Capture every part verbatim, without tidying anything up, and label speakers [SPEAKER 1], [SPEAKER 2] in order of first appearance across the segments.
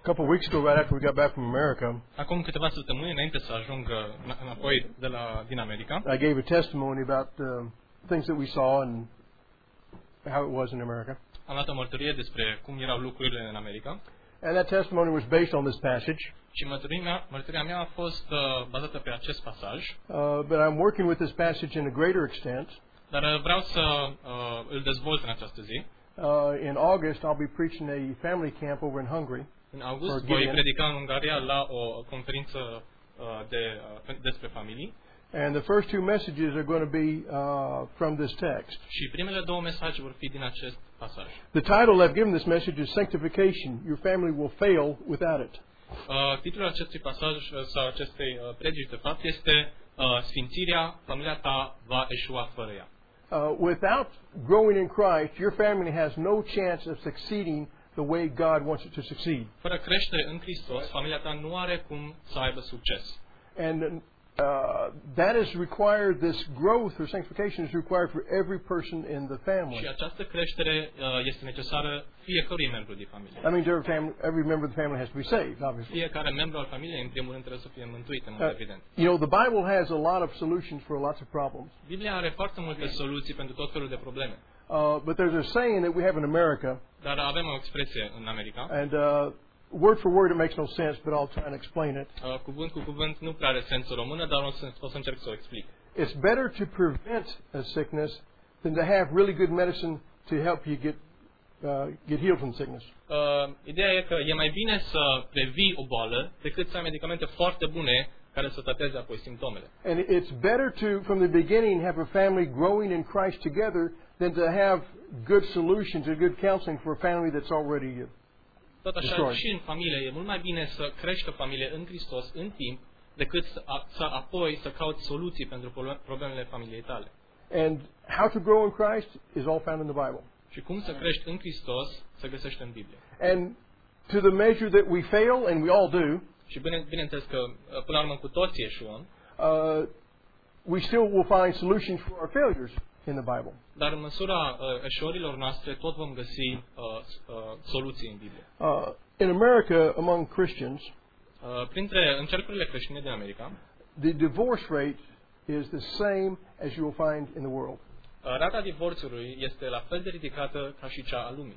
[SPEAKER 1] couple of weeks ago, right after we got back from America,
[SPEAKER 2] Acum câteva săptămâni înainte să ajung înapoi de la din America,
[SPEAKER 1] I gave a testimony about uh, things that we saw and how it was in America.
[SPEAKER 2] am dat o mărturie despre cum erau lucrurile în America.
[SPEAKER 1] And that testimony was based on this passage.
[SPEAKER 2] Și mărturia mea, mărturia mea a fost uh, bazată pe acest pasaj.
[SPEAKER 1] Uh, but I'm working with this passage in a greater extent.
[SPEAKER 2] Dar uh, vreau să uh, îl dezvolt în această zi.
[SPEAKER 1] Uh, in August, I'll be preaching a family camp over in Hungary.
[SPEAKER 2] În august voi predica în Ungaria la o conferință uh, de, uh, despre familii.
[SPEAKER 1] And the first two messages are going to be uh, from this text.
[SPEAKER 2] Și primele două mesaje vor fi din acest pasaj.
[SPEAKER 1] The title I've given this message is Sanctification. Your family will fail without it.
[SPEAKER 2] Uh, titlul acestui pasaj uh, sau acestei uh, predici de fapt este uh, Sfințirea, familia ta va eșua fără ea.
[SPEAKER 1] Uh, without growing in Christ, your family has no chance of succeeding the way God wants it to succeed.
[SPEAKER 2] Fără creștere în Hristos, familia ta nu are cum să aibă succes.
[SPEAKER 1] And uh, that is required, this growth or sanctification is required for every person in the family.
[SPEAKER 2] Și această creștere uh, este necesară fiecărui membru din familie.
[SPEAKER 1] That means every, family, every member of the family has to be saved, obviously.
[SPEAKER 2] Fiecare membru al familiei, în primul rând, trebuie să fie mântuit, în mod
[SPEAKER 1] Uh,
[SPEAKER 2] evident.
[SPEAKER 1] you know, the Bible has a lot of solutions for lots of problems.
[SPEAKER 2] Biblia are foarte multe soluții pentru tot felul de probleme.
[SPEAKER 1] Uh, but there's a saying that we have in America,
[SPEAKER 2] Dar avem o expresie în America.
[SPEAKER 1] and uh, word for word it makes no sense, but I'll try and explain it.
[SPEAKER 2] Uh, cuvânt cu cuvânt nu prea are sens în română, dar o să, o să încerc să o explic.
[SPEAKER 1] It's better to prevent a sickness than to have really good medicine to help you get uh, get healed from sickness.
[SPEAKER 2] Uh, ideea e că e mai bine să previi o boală decât să ai medicamente foarte bune care să trateze apoi simptomele.
[SPEAKER 1] And it's better to, from the beginning, have a family growing in Christ together than to have good solutions or good counseling for a family that's already uh,
[SPEAKER 2] Tot așa
[SPEAKER 1] destroyed.
[SPEAKER 2] și în familie e mult mai bine să crești o familie în Hristos în timp decât să, a, să apoi să cauți soluții pentru problemele familiei tale.
[SPEAKER 1] And how to grow in Christ is all found in the Bible.
[SPEAKER 2] Și cum să crești în Hristos se găsește în Biblie.
[SPEAKER 1] And to the measure that we fail, and we all do,
[SPEAKER 2] Și bine, bineînțeles că până la urmă cu toții eșuăm,
[SPEAKER 1] uh, we still will find solutions for our failures in the Bible.
[SPEAKER 2] dar în măsura uh, eșuărilor noastre tot vom găsi uh, uh, soluții în Biblie.
[SPEAKER 1] Uh, in America, among Christians,
[SPEAKER 2] Uh, printre în cercurile creștine din America,
[SPEAKER 1] the divorce rate is the same as you will find in the world.
[SPEAKER 2] uh, rata divorțului este la fel de ridicată ca și cea a lumii.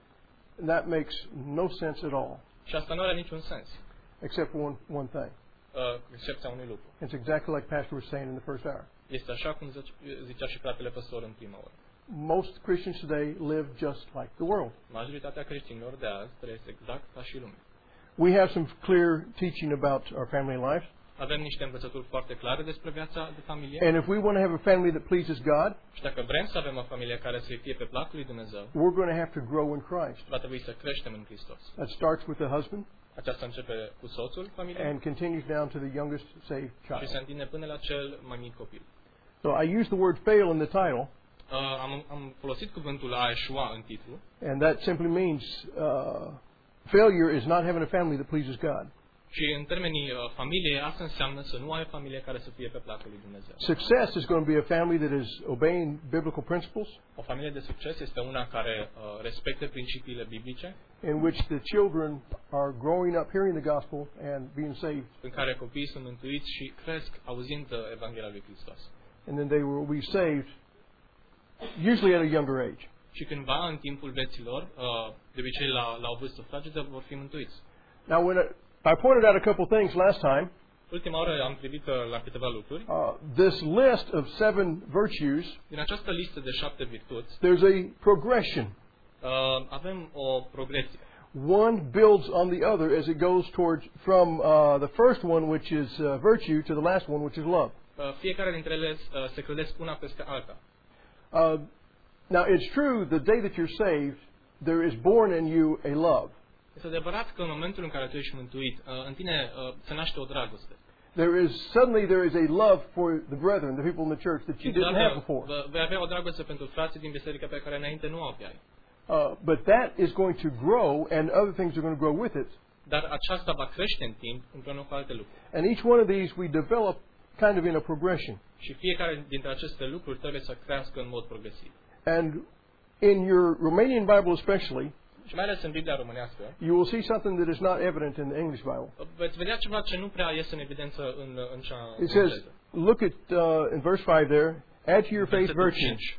[SPEAKER 1] And that makes no sense at all,
[SPEAKER 2] Și asta nu are niciun sens,
[SPEAKER 1] except for one, one thing.
[SPEAKER 2] uh, excepția unui lucru.
[SPEAKER 1] It's exactly like Pastor was saying in the first hour.
[SPEAKER 2] Este așa cum zice- zicea și fratele păstor în prima oră.
[SPEAKER 1] Most Christians today live just like the world.
[SPEAKER 2] Majoritatea creștinilor de azi trăiesc exact ca și lumea.
[SPEAKER 1] We have some clear teaching about our family life.
[SPEAKER 2] Avem niște învățături foarte clare despre viața de familie.
[SPEAKER 1] And if we want to have a family that pleases God,
[SPEAKER 2] Și dacă vrem să avem o familie care să fie pe placul lui Dumnezeu,
[SPEAKER 1] we're going to have to grow in Christ.
[SPEAKER 2] va trebui să creștem în Hristos.
[SPEAKER 1] That starts with the husband
[SPEAKER 2] Aceasta începe cu soțul familiei
[SPEAKER 1] and continues down to the youngest saved
[SPEAKER 2] și se
[SPEAKER 1] child.
[SPEAKER 2] întinde până la cel mai mic copil.
[SPEAKER 1] So I use the word fail in the title,
[SPEAKER 2] Uh, am, am folosit cuvântul a eșua în titlu
[SPEAKER 1] and that simply means uh, failure is not having a family that pleases God.
[SPEAKER 2] și în termenii uh, familie asta înseamnă să nu ai o familie care să fie pe placul lui Dumnezeu.
[SPEAKER 1] Success is going to be a family that is obeying biblical principles,
[SPEAKER 2] O familie de succes este una care uh, respectă principiile biblice,
[SPEAKER 1] in which the children are growing up hearing the gospel and being saved,
[SPEAKER 2] în care copiii sunt mântuiți și cresc auzind uh, Evanghelia lui Hristos.
[SPEAKER 1] and then they will be saved, usually at a younger age.
[SPEAKER 2] Și cândva în timpul vieților, uh, de obicei la, la o vârstă fragedă, vor fi mântuiți.
[SPEAKER 1] Now, when I I pointed out a couple things last time,
[SPEAKER 2] Ultima oară am privit uh, la câteva lucruri.
[SPEAKER 1] uh, this list of seven virtues,
[SPEAKER 2] Din această listă de șapte virtuți,
[SPEAKER 1] there's a progression.
[SPEAKER 2] uh, avem o progresie.
[SPEAKER 1] One builds on the other as it goes towards from uh, the first one, which is uh, virtue, to the last one, which is love.
[SPEAKER 2] Uh, fiecare dintre ele uh, se clădesc una peste alta.
[SPEAKER 1] Uh, now, it's true, the day that you're saved, there is born in you a love.
[SPEAKER 2] Este adevărat că în momentul în care tu ești mântuit, uh, în tine uh, se naște o dragoste.
[SPEAKER 1] There is suddenly there is a love for the brethren, the people in the church that you
[SPEAKER 2] Și
[SPEAKER 1] didn't have
[SPEAKER 2] dacă
[SPEAKER 1] before.
[SPEAKER 2] vă- vei avea o dragoste pentru frații din biserică pe care înainte nu o aveai.
[SPEAKER 1] Uh, but that is going to grow, and other things are going to grow with it.
[SPEAKER 2] Dar aceasta va crește în timp împreună cu alte lucruri.
[SPEAKER 1] And each one of these we develop kind of in a progression.
[SPEAKER 2] Și fiecare dintre aceste lucruri trebuie să crească în mod progresiv.
[SPEAKER 1] And in your Romanian Bible especially,
[SPEAKER 2] și mai ales în Biblia românească,
[SPEAKER 1] you will see something that is not evident in the English Bible.
[SPEAKER 2] veți vedea ceva ce nu prea iese în evidență în, în cea
[SPEAKER 1] It says,
[SPEAKER 2] engleză.
[SPEAKER 1] look at uh, in verse five there. Add to your faith
[SPEAKER 2] Versetul
[SPEAKER 1] virtue.
[SPEAKER 2] cinci.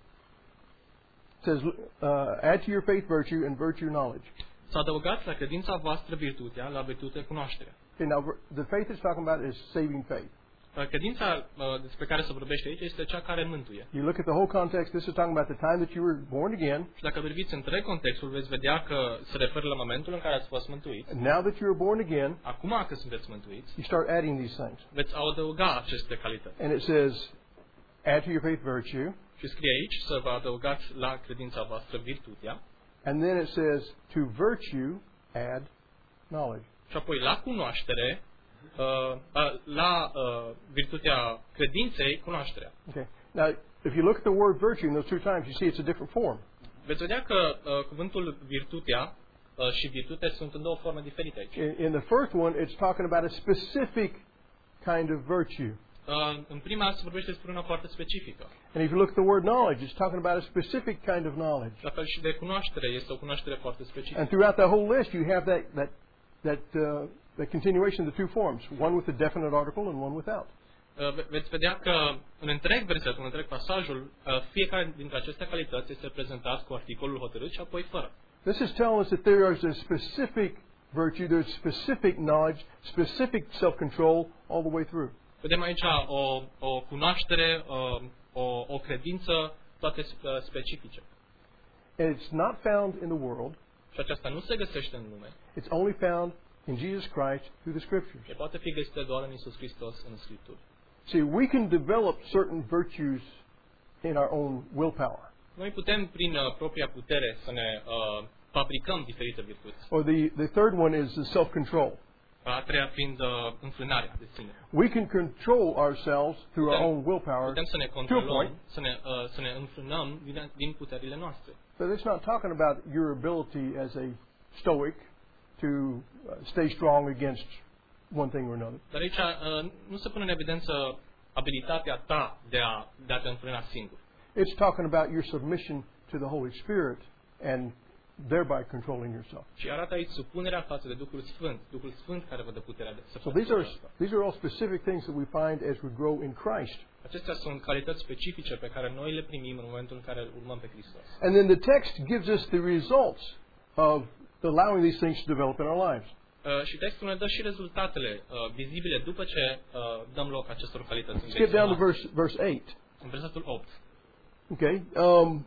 [SPEAKER 1] It says, uh, add to your faith virtue, and virtue knowledge.
[SPEAKER 2] Să adăugați la credința voastră virtutea, la virtute cunoașterea.
[SPEAKER 1] Okay, now ver- the faith it's talking about is saving faith.
[SPEAKER 2] Credința uh, despre care se vorbește aici este cea care mântuie.
[SPEAKER 1] You look at the whole context. This is talking about the time that you were born again.
[SPEAKER 2] Și dacă priviți întreg contextul, veți vedea că se referă la momentul în care ați fost mântuiți.
[SPEAKER 1] And now that you are born again,
[SPEAKER 2] Acum că sunteți mântuiți,
[SPEAKER 1] you start adding these things.
[SPEAKER 2] veți adăuga aceste calități.
[SPEAKER 1] And it says, add to your faith virtue.
[SPEAKER 2] Și scrie aici să vă adăugați la credința voastră virtutea.
[SPEAKER 1] And then it says, to virtue add knowledge.
[SPEAKER 2] Și apoi la cunoaștere, uh, uh, la uh, virtutea credinței, cunoașterea.
[SPEAKER 1] Okay. Now, if you look at the word virtue in those two times, you see it's a different form.
[SPEAKER 2] Veți vedea că uh, cuvântul virtutea uh, și virtute sunt în două forme diferite aici.
[SPEAKER 1] In, in the first one, it's talking about a specific kind of virtue.
[SPEAKER 2] Uh, în prima se vorbește despre una foarte specifică.
[SPEAKER 1] And if you look at the word knowledge, it's talking about a specific kind of knowledge.
[SPEAKER 2] La fel și de cunoaștere, este o cunoaștere foarte specifică.
[SPEAKER 1] And throughout the whole list, you have that that that uh, that continuation of the two forms, one with a definite article and one without.
[SPEAKER 2] Uh, ve- veți vedea că în întreg versetul, în întreg pasajul, uh, fiecare dintre aceste calități este prezentat cu articolul hotărât și apoi fără.
[SPEAKER 1] This is telling us that there is a specific virtue, there's specific knowledge, specific self-control all the way through.
[SPEAKER 2] Vedem aici o, o cunoaștere, uh, o, o credință, toate uh, specifice.
[SPEAKER 1] And it's not found in the world.
[SPEAKER 2] Și aceasta nu se găsește în lume.
[SPEAKER 1] It's only found in Jesus Christ through the Scriptures.
[SPEAKER 2] E poate fi găsită doar în Iisus Hristos în Scripturi.
[SPEAKER 1] See, we can develop certain virtues in our own willpower.
[SPEAKER 2] Noi putem, prin uh, propria putere, să ne uh, fabricăm diferite virtuți.
[SPEAKER 1] Or the, the third one is the self-control.
[SPEAKER 2] A treia fiind uh, înfrânarea de sine.
[SPEAKER 1] We can control ourselves through our own willpower,
[SPEAKER 2] Putem să ne
[SPEAKER 1] to a
[SPEAKER 2] controlăm,
[SPEAKER 1] point.
[SPEAKER 2] să ne, uh, să ne înfrânăm din, din puterile noastre.
[SPEAKER 1] but it's not talking about your ability as a stoic to uh, stay strong against one thing or another.
[SPEAKER 2] Dar aici uh, nu se pune în evidență abilitatea ta de a, de a te înfrâna singur.
[SPEAKER 1] It's talking about your submission to the Holy Spirit and thereby controlling yourself.
[SPEAKER 2] Și arată aici supunerea față de Duhul Sfânt, Duhul Sfânt care vă dă puterea de să
[SPEAKER 1] So
[SPEAKER 2] faceți
[SPEAKER 1] these are
[SPEAKER 2] asta.
[SPEAKER 1] these are all specific things that we find as we grow in Christ.
[SPEAKER 2] Acestea sunt calități specifice pe care noi le primim în momentul în care îl urmăm pe Hristos.
[SPEAKER 1] And then the text gives us the results of allowing these things to develop in our lives.
[SPEAKER 2] Uh, și textul ne dă și rezultatele uh, vizibile după ce uh, dăm loc acestor calități în
[SPEAKER 1] Skip
[SPEAKER 2] viața
[SPEAKER 1] down to
[SPEAKER 2] noastră.
[SPEAKER 1] verse verse eight.
[SPEAKER 2] În versetul opt.
[SPEAKER 1] Okay. Um,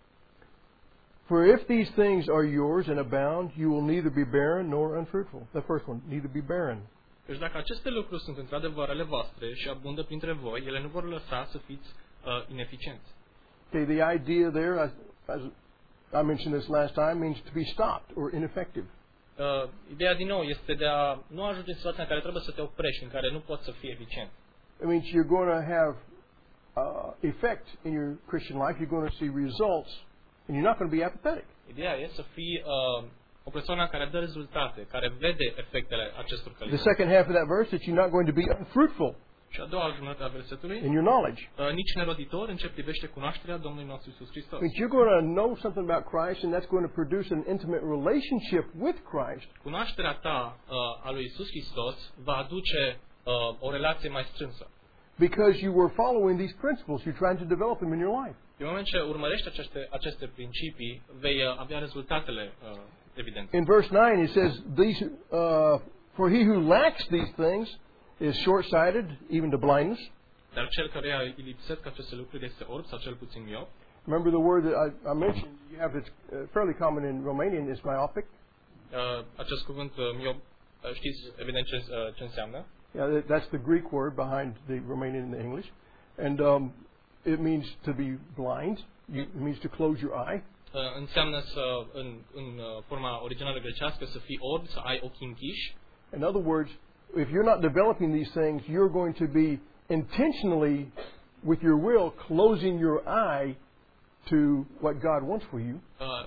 [SPEAKER 1] For if these things are yours and abound, you will neither be barren nor unfruitful. The first one, neither be barren.
[SPEAKER 2] Deci dacă aceste lucruri sunt într-adevăr ale voastre și abundă printre voi, ele nu vor lăsa să fiți uh, ineficienți.
[SPEAKER 1] Okay, the idea there, as, as I mentioned this last time, means to be stopped or ineffective.
[SPEAKER 2] Uh, ideea din nou este de a nu ajunge în situația în care trebuie să te oprești, în care nu poți să fii eficient.
[SPEAKER 1] It means you're going to have uh, effect in your Christian life. You're going to see results, and you're not going to be apathetic.
[SPEAKER 2] Ideea e să fii uh, o persoană care dă rezultate, care vede efectele acestor
[SPEAKER 1] The
[SPEAKER 2] calități.
[SPEAKER 1] second half of that verse, that you're not going to be unfruitful
[SPEAKER 2] Și a doua jumătate a versetului,
[SPEAKER 1] in your knowledge.
[SPEAKER 2] uh, nici neroditor în ce privește cunoașterea Domnului nostru Iisus Hristos.
[SPEAKER 1] It means you're going to know something about Christ, and that's going to produce an intimate relationship with Christ.
[SPEAKER 2] Cunoașterea ta uh, a lui Iisus Hristos va aduce uh, o relație mai strânsă.
[SPEAKER 1] Because you were following these principles, you're trying to develop them in your life.
[SPEAKER 2] În moment ce urmărești aceste, aceste principii, vei uh, avea rezultatele uh, evidente.
[SPEAKER 1] In verse nine, it says, "These, uh, for he who lacks these things is short-sighted, even to blindness."
[SPEAKER 2] Dar cel care îi lipsesc aceste lucruri este orb sau cel puțin miop.
[SPEAKER 1] Remember the word that I, I mentioned, you have it's uh, fairly common in Romanian, is myopic.
[SPEAKER 2] Uh, acest cuvânt uh, miop, uh, știți evident ce, uh, ce înseamnă?
[SPEAKER 1] Yeah, that, that's the Greek word behind the Romanian and the English. And um, it means to be blind. You, it means to close your eye.
[SPEAKER 2] Uh, înseamnă să, în, în uh, forma originală grecească, să fii orb, să ai ochii închiși.
[SPEAKER 1] In other words, if you're not developing these things, you're going to be intentionally, with your will, closing your eye to what God wants for you.
[SPEAKER 2] Uh,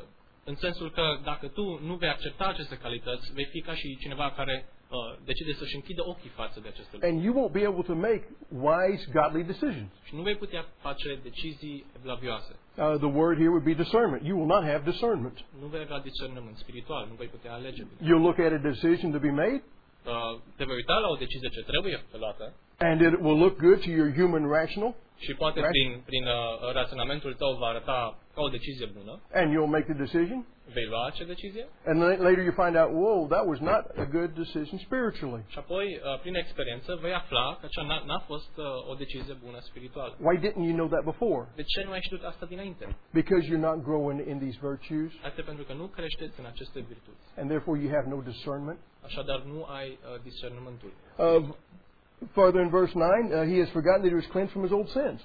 [SPEAKER 2] În sensul că dacă tu nu vei accepta aceste calități, vei fi ca și cineva care uh, decide să-și închidă ochii față de aceste lucruri.
[SPEAKER 1] And you won't be able to make wise, godly decisions.
[SPEAKER 2] Și nu vei putea face decizii evlavioase.
[SPEAKER 1] Uh, the word here would be discernment. You will not have discernment.
[SPEAKER 2] Nu vei avea discernământ spiritual, nu vei putea alege bine.
[SPEAKER 1] You'll look at a decision to be made,
[SPEAKER 2] Uh, te vei uita la o decizie ce trebuie luată
[SPEAKER 1] and it will look good to your human rational,
[SPEAKER 2] și poate
[SPEAKER 1] Right.
[SPEAKER 2] prin, prin uh, raționamentul tău va arăta ca o decizie bună,
[SPEAKER 1] and you'll make the decision,
[SPEAKER 2] vei lua acea decizie
[SPEAKER 1] and then later you find out, whoa, that was not a good decision spiritually.
[SPEAKER 2] și apoi, uh, prin experiență, vei afla că aceea n-a, n-a fost uh, o decizie bună spirituală.
[SPEAKER 1] Why didn't you know that before?
[SPEAKER 2] De ce nu ai știut asta dinainte?
[SPEAKER 1] Because you're not growing in these virtues,
[SPEAKER 2] Asta e pentru că nu creșteți în aceste virtuți.
[SPEAKER 1] and therefore you have no discernment.
[SPEAKER 2] Așadar, nu ai uh, discernământul.
[SPEAKER 1] Uh, further in verse nine, uh, he has forgotten that he was cleansed from his old sins.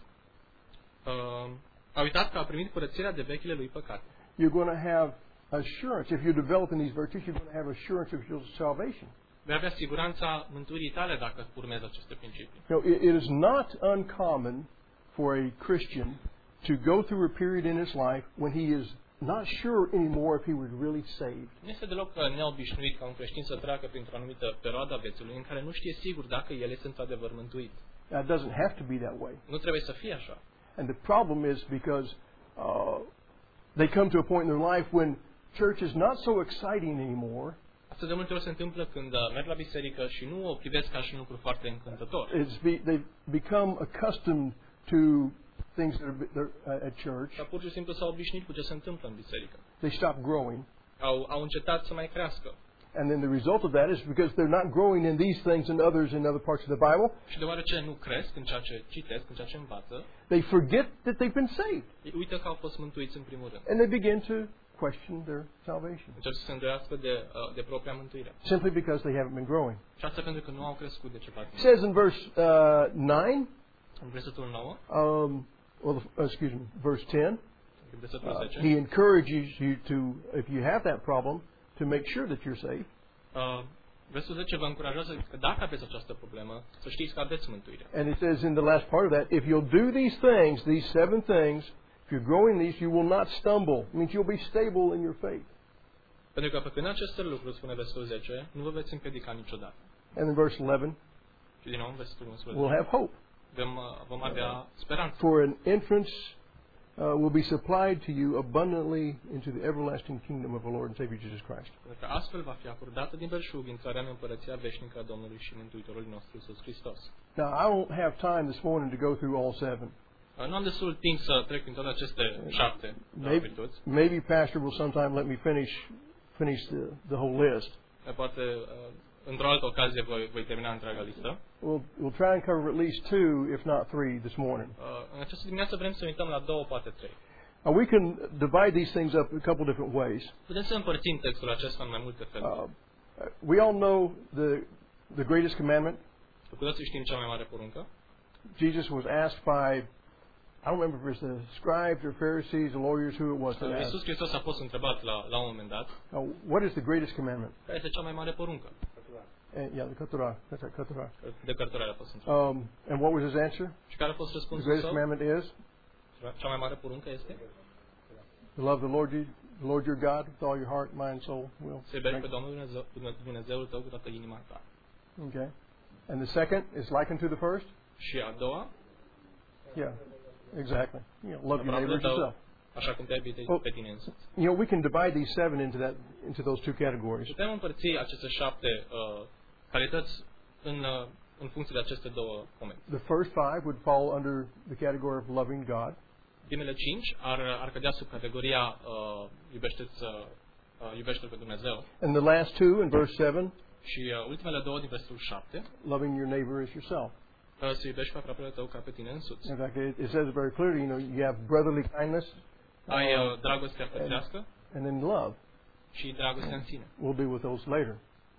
[SPEAKER 2] Uh, a uitat că a primit curățirea de vechile lui păcate.
[SPEAKER 1] You're going to have assurance. If you're developing these virtues, you're going to have assurance of your salvation.
[SPEAKER 2] Vei avea siguranța mântuirii tale dacă urmezi aceste principii.
[SPEAKER 1] You know, it, it is not uncommon for a Christian to go through a period in his life when he is not sure anymore if he was really saved.
[SPEAKER 2] Nu este deloc uh, neobișnuit ca un creștin să treacă printr-o anumită perioadă a vieții lui în care nu știe sigur dacă el este într-adevăr mântuit.
[SPEAKER 1] Now, it doesn't have to be that way.
[SPEAKER 2] Nu trebuie să fie așa.
[SPEAKER 1] And the problem is because uh, they come to a point in their life when church is not so exciting anymore.
[SPEAKER 2] Asta de multe ori se întâmplă când uh, merg la biserică și nu o privesc ca și un lucru foarte încântător.
[SPEAKER 1] It's be, they've become accustomed to things that are they're, uh, at church.
[SPEAKER 2] Dar pur și simplu s-au obișnuit cu ce se întâmplă în biserică.
[SPEAKER 1] They stop growing.
[SPEAKER 2] Au, au încetat să mai crească.
[SPEAKER 1] And then the result of that is because they're not growing in these things and others in other parts of the Bible,
[SPEAKER 2] Și deoarece nu cresc în ceea ce citesc, în ceea ce învață,
[SPEAKER 1] they forget that they've been saved.
[SPEAKER 2] ei uită că au fost mântuiți în primul rând.
[SPEAKER 1] And they begin to question their salvation.
[SPEAKER 2] Încep să se îndoiască de, uh, de propria mântuire.
[SPEAKER 1] Simply because they haven't been growing.
[SPEAKER 2] Și asta pentru că nu au crescut de ceva
[SPEAKER 1] It
[SPEAKER 2] timp.
[SPEAKER 1] says in verse uh, nine,
[SPEAKER 2] În versetul nouă,
[SPEAKER 1] um, well, the, excuse me, verse ten,
[SPEAKER 2] în versetul
[SPEAKER 1] uh,
[SPEAKER 2] zece,
[SPEAKER 1] he encourages you to, if you have that problem, to make sure that you're saved.
[SPEAKER 2] Uh, versetul zece vă încurajează că dacă aveți această problemă, să știți că aveți mântuire.
[SPEAKER 1] And it says in the last part of that, if you'll do these things, these seven things, if you're growing these, you will not stumble. It means you'll be stable in your faith.
[SPEAKER 2] Pentru că făcând aceste lucruri, spune versetul zece, nu vă veți împiedica niciodată.
[SPEAKER 1] And in verse eleven,
[SPEAKER 2] Și din nou în versetul unsprezece,
[SPEAKER 1] we'll have hope.
[SPEAKER 2] vom, uh, vom avea speranță.
[SPEAKER 1] For an entrance uh, will be supplied to you abundantly into the everlasting kingdom of our Lord and Savior Jesus Christ.
[SPEAKER 2] Pentru că astfel va fi acordată din belșug intrarea în împărăția veșnică a Domnului și Mântuitorului nostru Iisus Hristos.
[SPEAKER 1] Now, I won't have time this morning to go through all seven.
[SPEAKER 2] Uh, Nu am destul timp să trec prin toate aceste șapte uh,
[SPEAKER 1] Maybe,
[SPEAKER 2] virtuți.
[SPEAKER 1] maybe Pastor will sometime let me finish finish the, the whole list.
[SPEAKER 2] Uh, Poate uh, într-o altă ocazie voi, voi termina întreaga listă.
[SPEAKER 1] We'll, we'll try and cover at least two, if not three, this morning.
[SPEAKER 2] Uh, În această dimineață vrem să uităm la două, poate trei.
[SPEAKER 1] Uh, we can divide these things up a couple different ways.
[SPEAKER 2] Putem să împărțim textul acesta în mai multe feluri.
[SPEAKER 1] Uh, we all know the the greatest commandment.
[SPEAKER 2] Cu toții știm cea mai mare poruncă.
[SPEAKER 1] Jesus was asked by, I don't remember if it was the scribes or Pharisees, the lawyers, who it was that asked,
[SPEAKER 2] Iisus Hristos a fost întrebat la, la un moment dat,
[SPEAKER 1] uh, what is the greatest commandment?
[SPEAKER 2] care este cea mai mare poruncă?
[SPEAKER 1] And, yeah, the Keturah. That's right, Keturah.
[SPEAKER 2] De cărturare a fost întrebat.
[SPEAKER 1] Um, and what was his answer?
[SPEAKER 2] Și care a fost
[SPEAKER 1] The
[SPEAKER 2] răspunsul
[SPEAKER 1] greatest
[SPEAKER 2] său?
[SPEAKER 1] commandment is
[SPEAKER 2] Cea mai mare poruncă este
[SPEAKER 1] to love the Lord, Je- the Lord your God with all your heart, mind, soul, will.
[SPEAKER 2] să iubești pe
[SPEAKER 1] strength.
[SPEAKER 2] Domnul Dumnezeu, Dumnezeul tău cu toată inima ta.
[SPEAKER 1] Okay. And the second is likened to the first.
[SPEAKER 2] Și a doua,
[SPEAKER 1] Yeah, exactly. You know, love your
[SPEAKER 2] aproapele
[SPEAKER 1] neighbor as
[SPEAKER 2] tău,
[SPEAKER 1] yourself.
[SPEAKER 2] așa cum te iubi
[SPEAKER 1] Oh.
[SPEAKER 2] pe tine însuți.
[SPEAKER 1] You know, we can divide these seven into that into those two categories.
[SPEAKER 2] Putem împărți aceste șapte uh, calități în, uh, în funcție de aceste două momente.
[SPEAKER 1] The first five would fall under the category of loving God.
[SPEAKER 2] Primele cinci ar, ar cădea sub categoria uh, iubește-ți, uh, iubește pe Dumnezeu
[SPEAKER 1] And the last two in verse seven,
[SPEAKER 2] și uh, ultimele două din versetul șapte,
[SPEAKER 1] loving your neighbor as yourself.
[SPEAKER 2] uh, să iubești pe aproapele tău ca pe tine însuți.
[SPEAKER 1] In fact, it, it says it very clearly, you know, you have brotherly kindness
[SPEAKER 2] Ai
[SPEAKER 1] uh,
[SPEAKER 2] uh, dragostea frățească
[SPEAKER 1] and then love.
[SPEAKER 2] și dragostea în sine.
[SPEAKER 1] We'll deal with those later.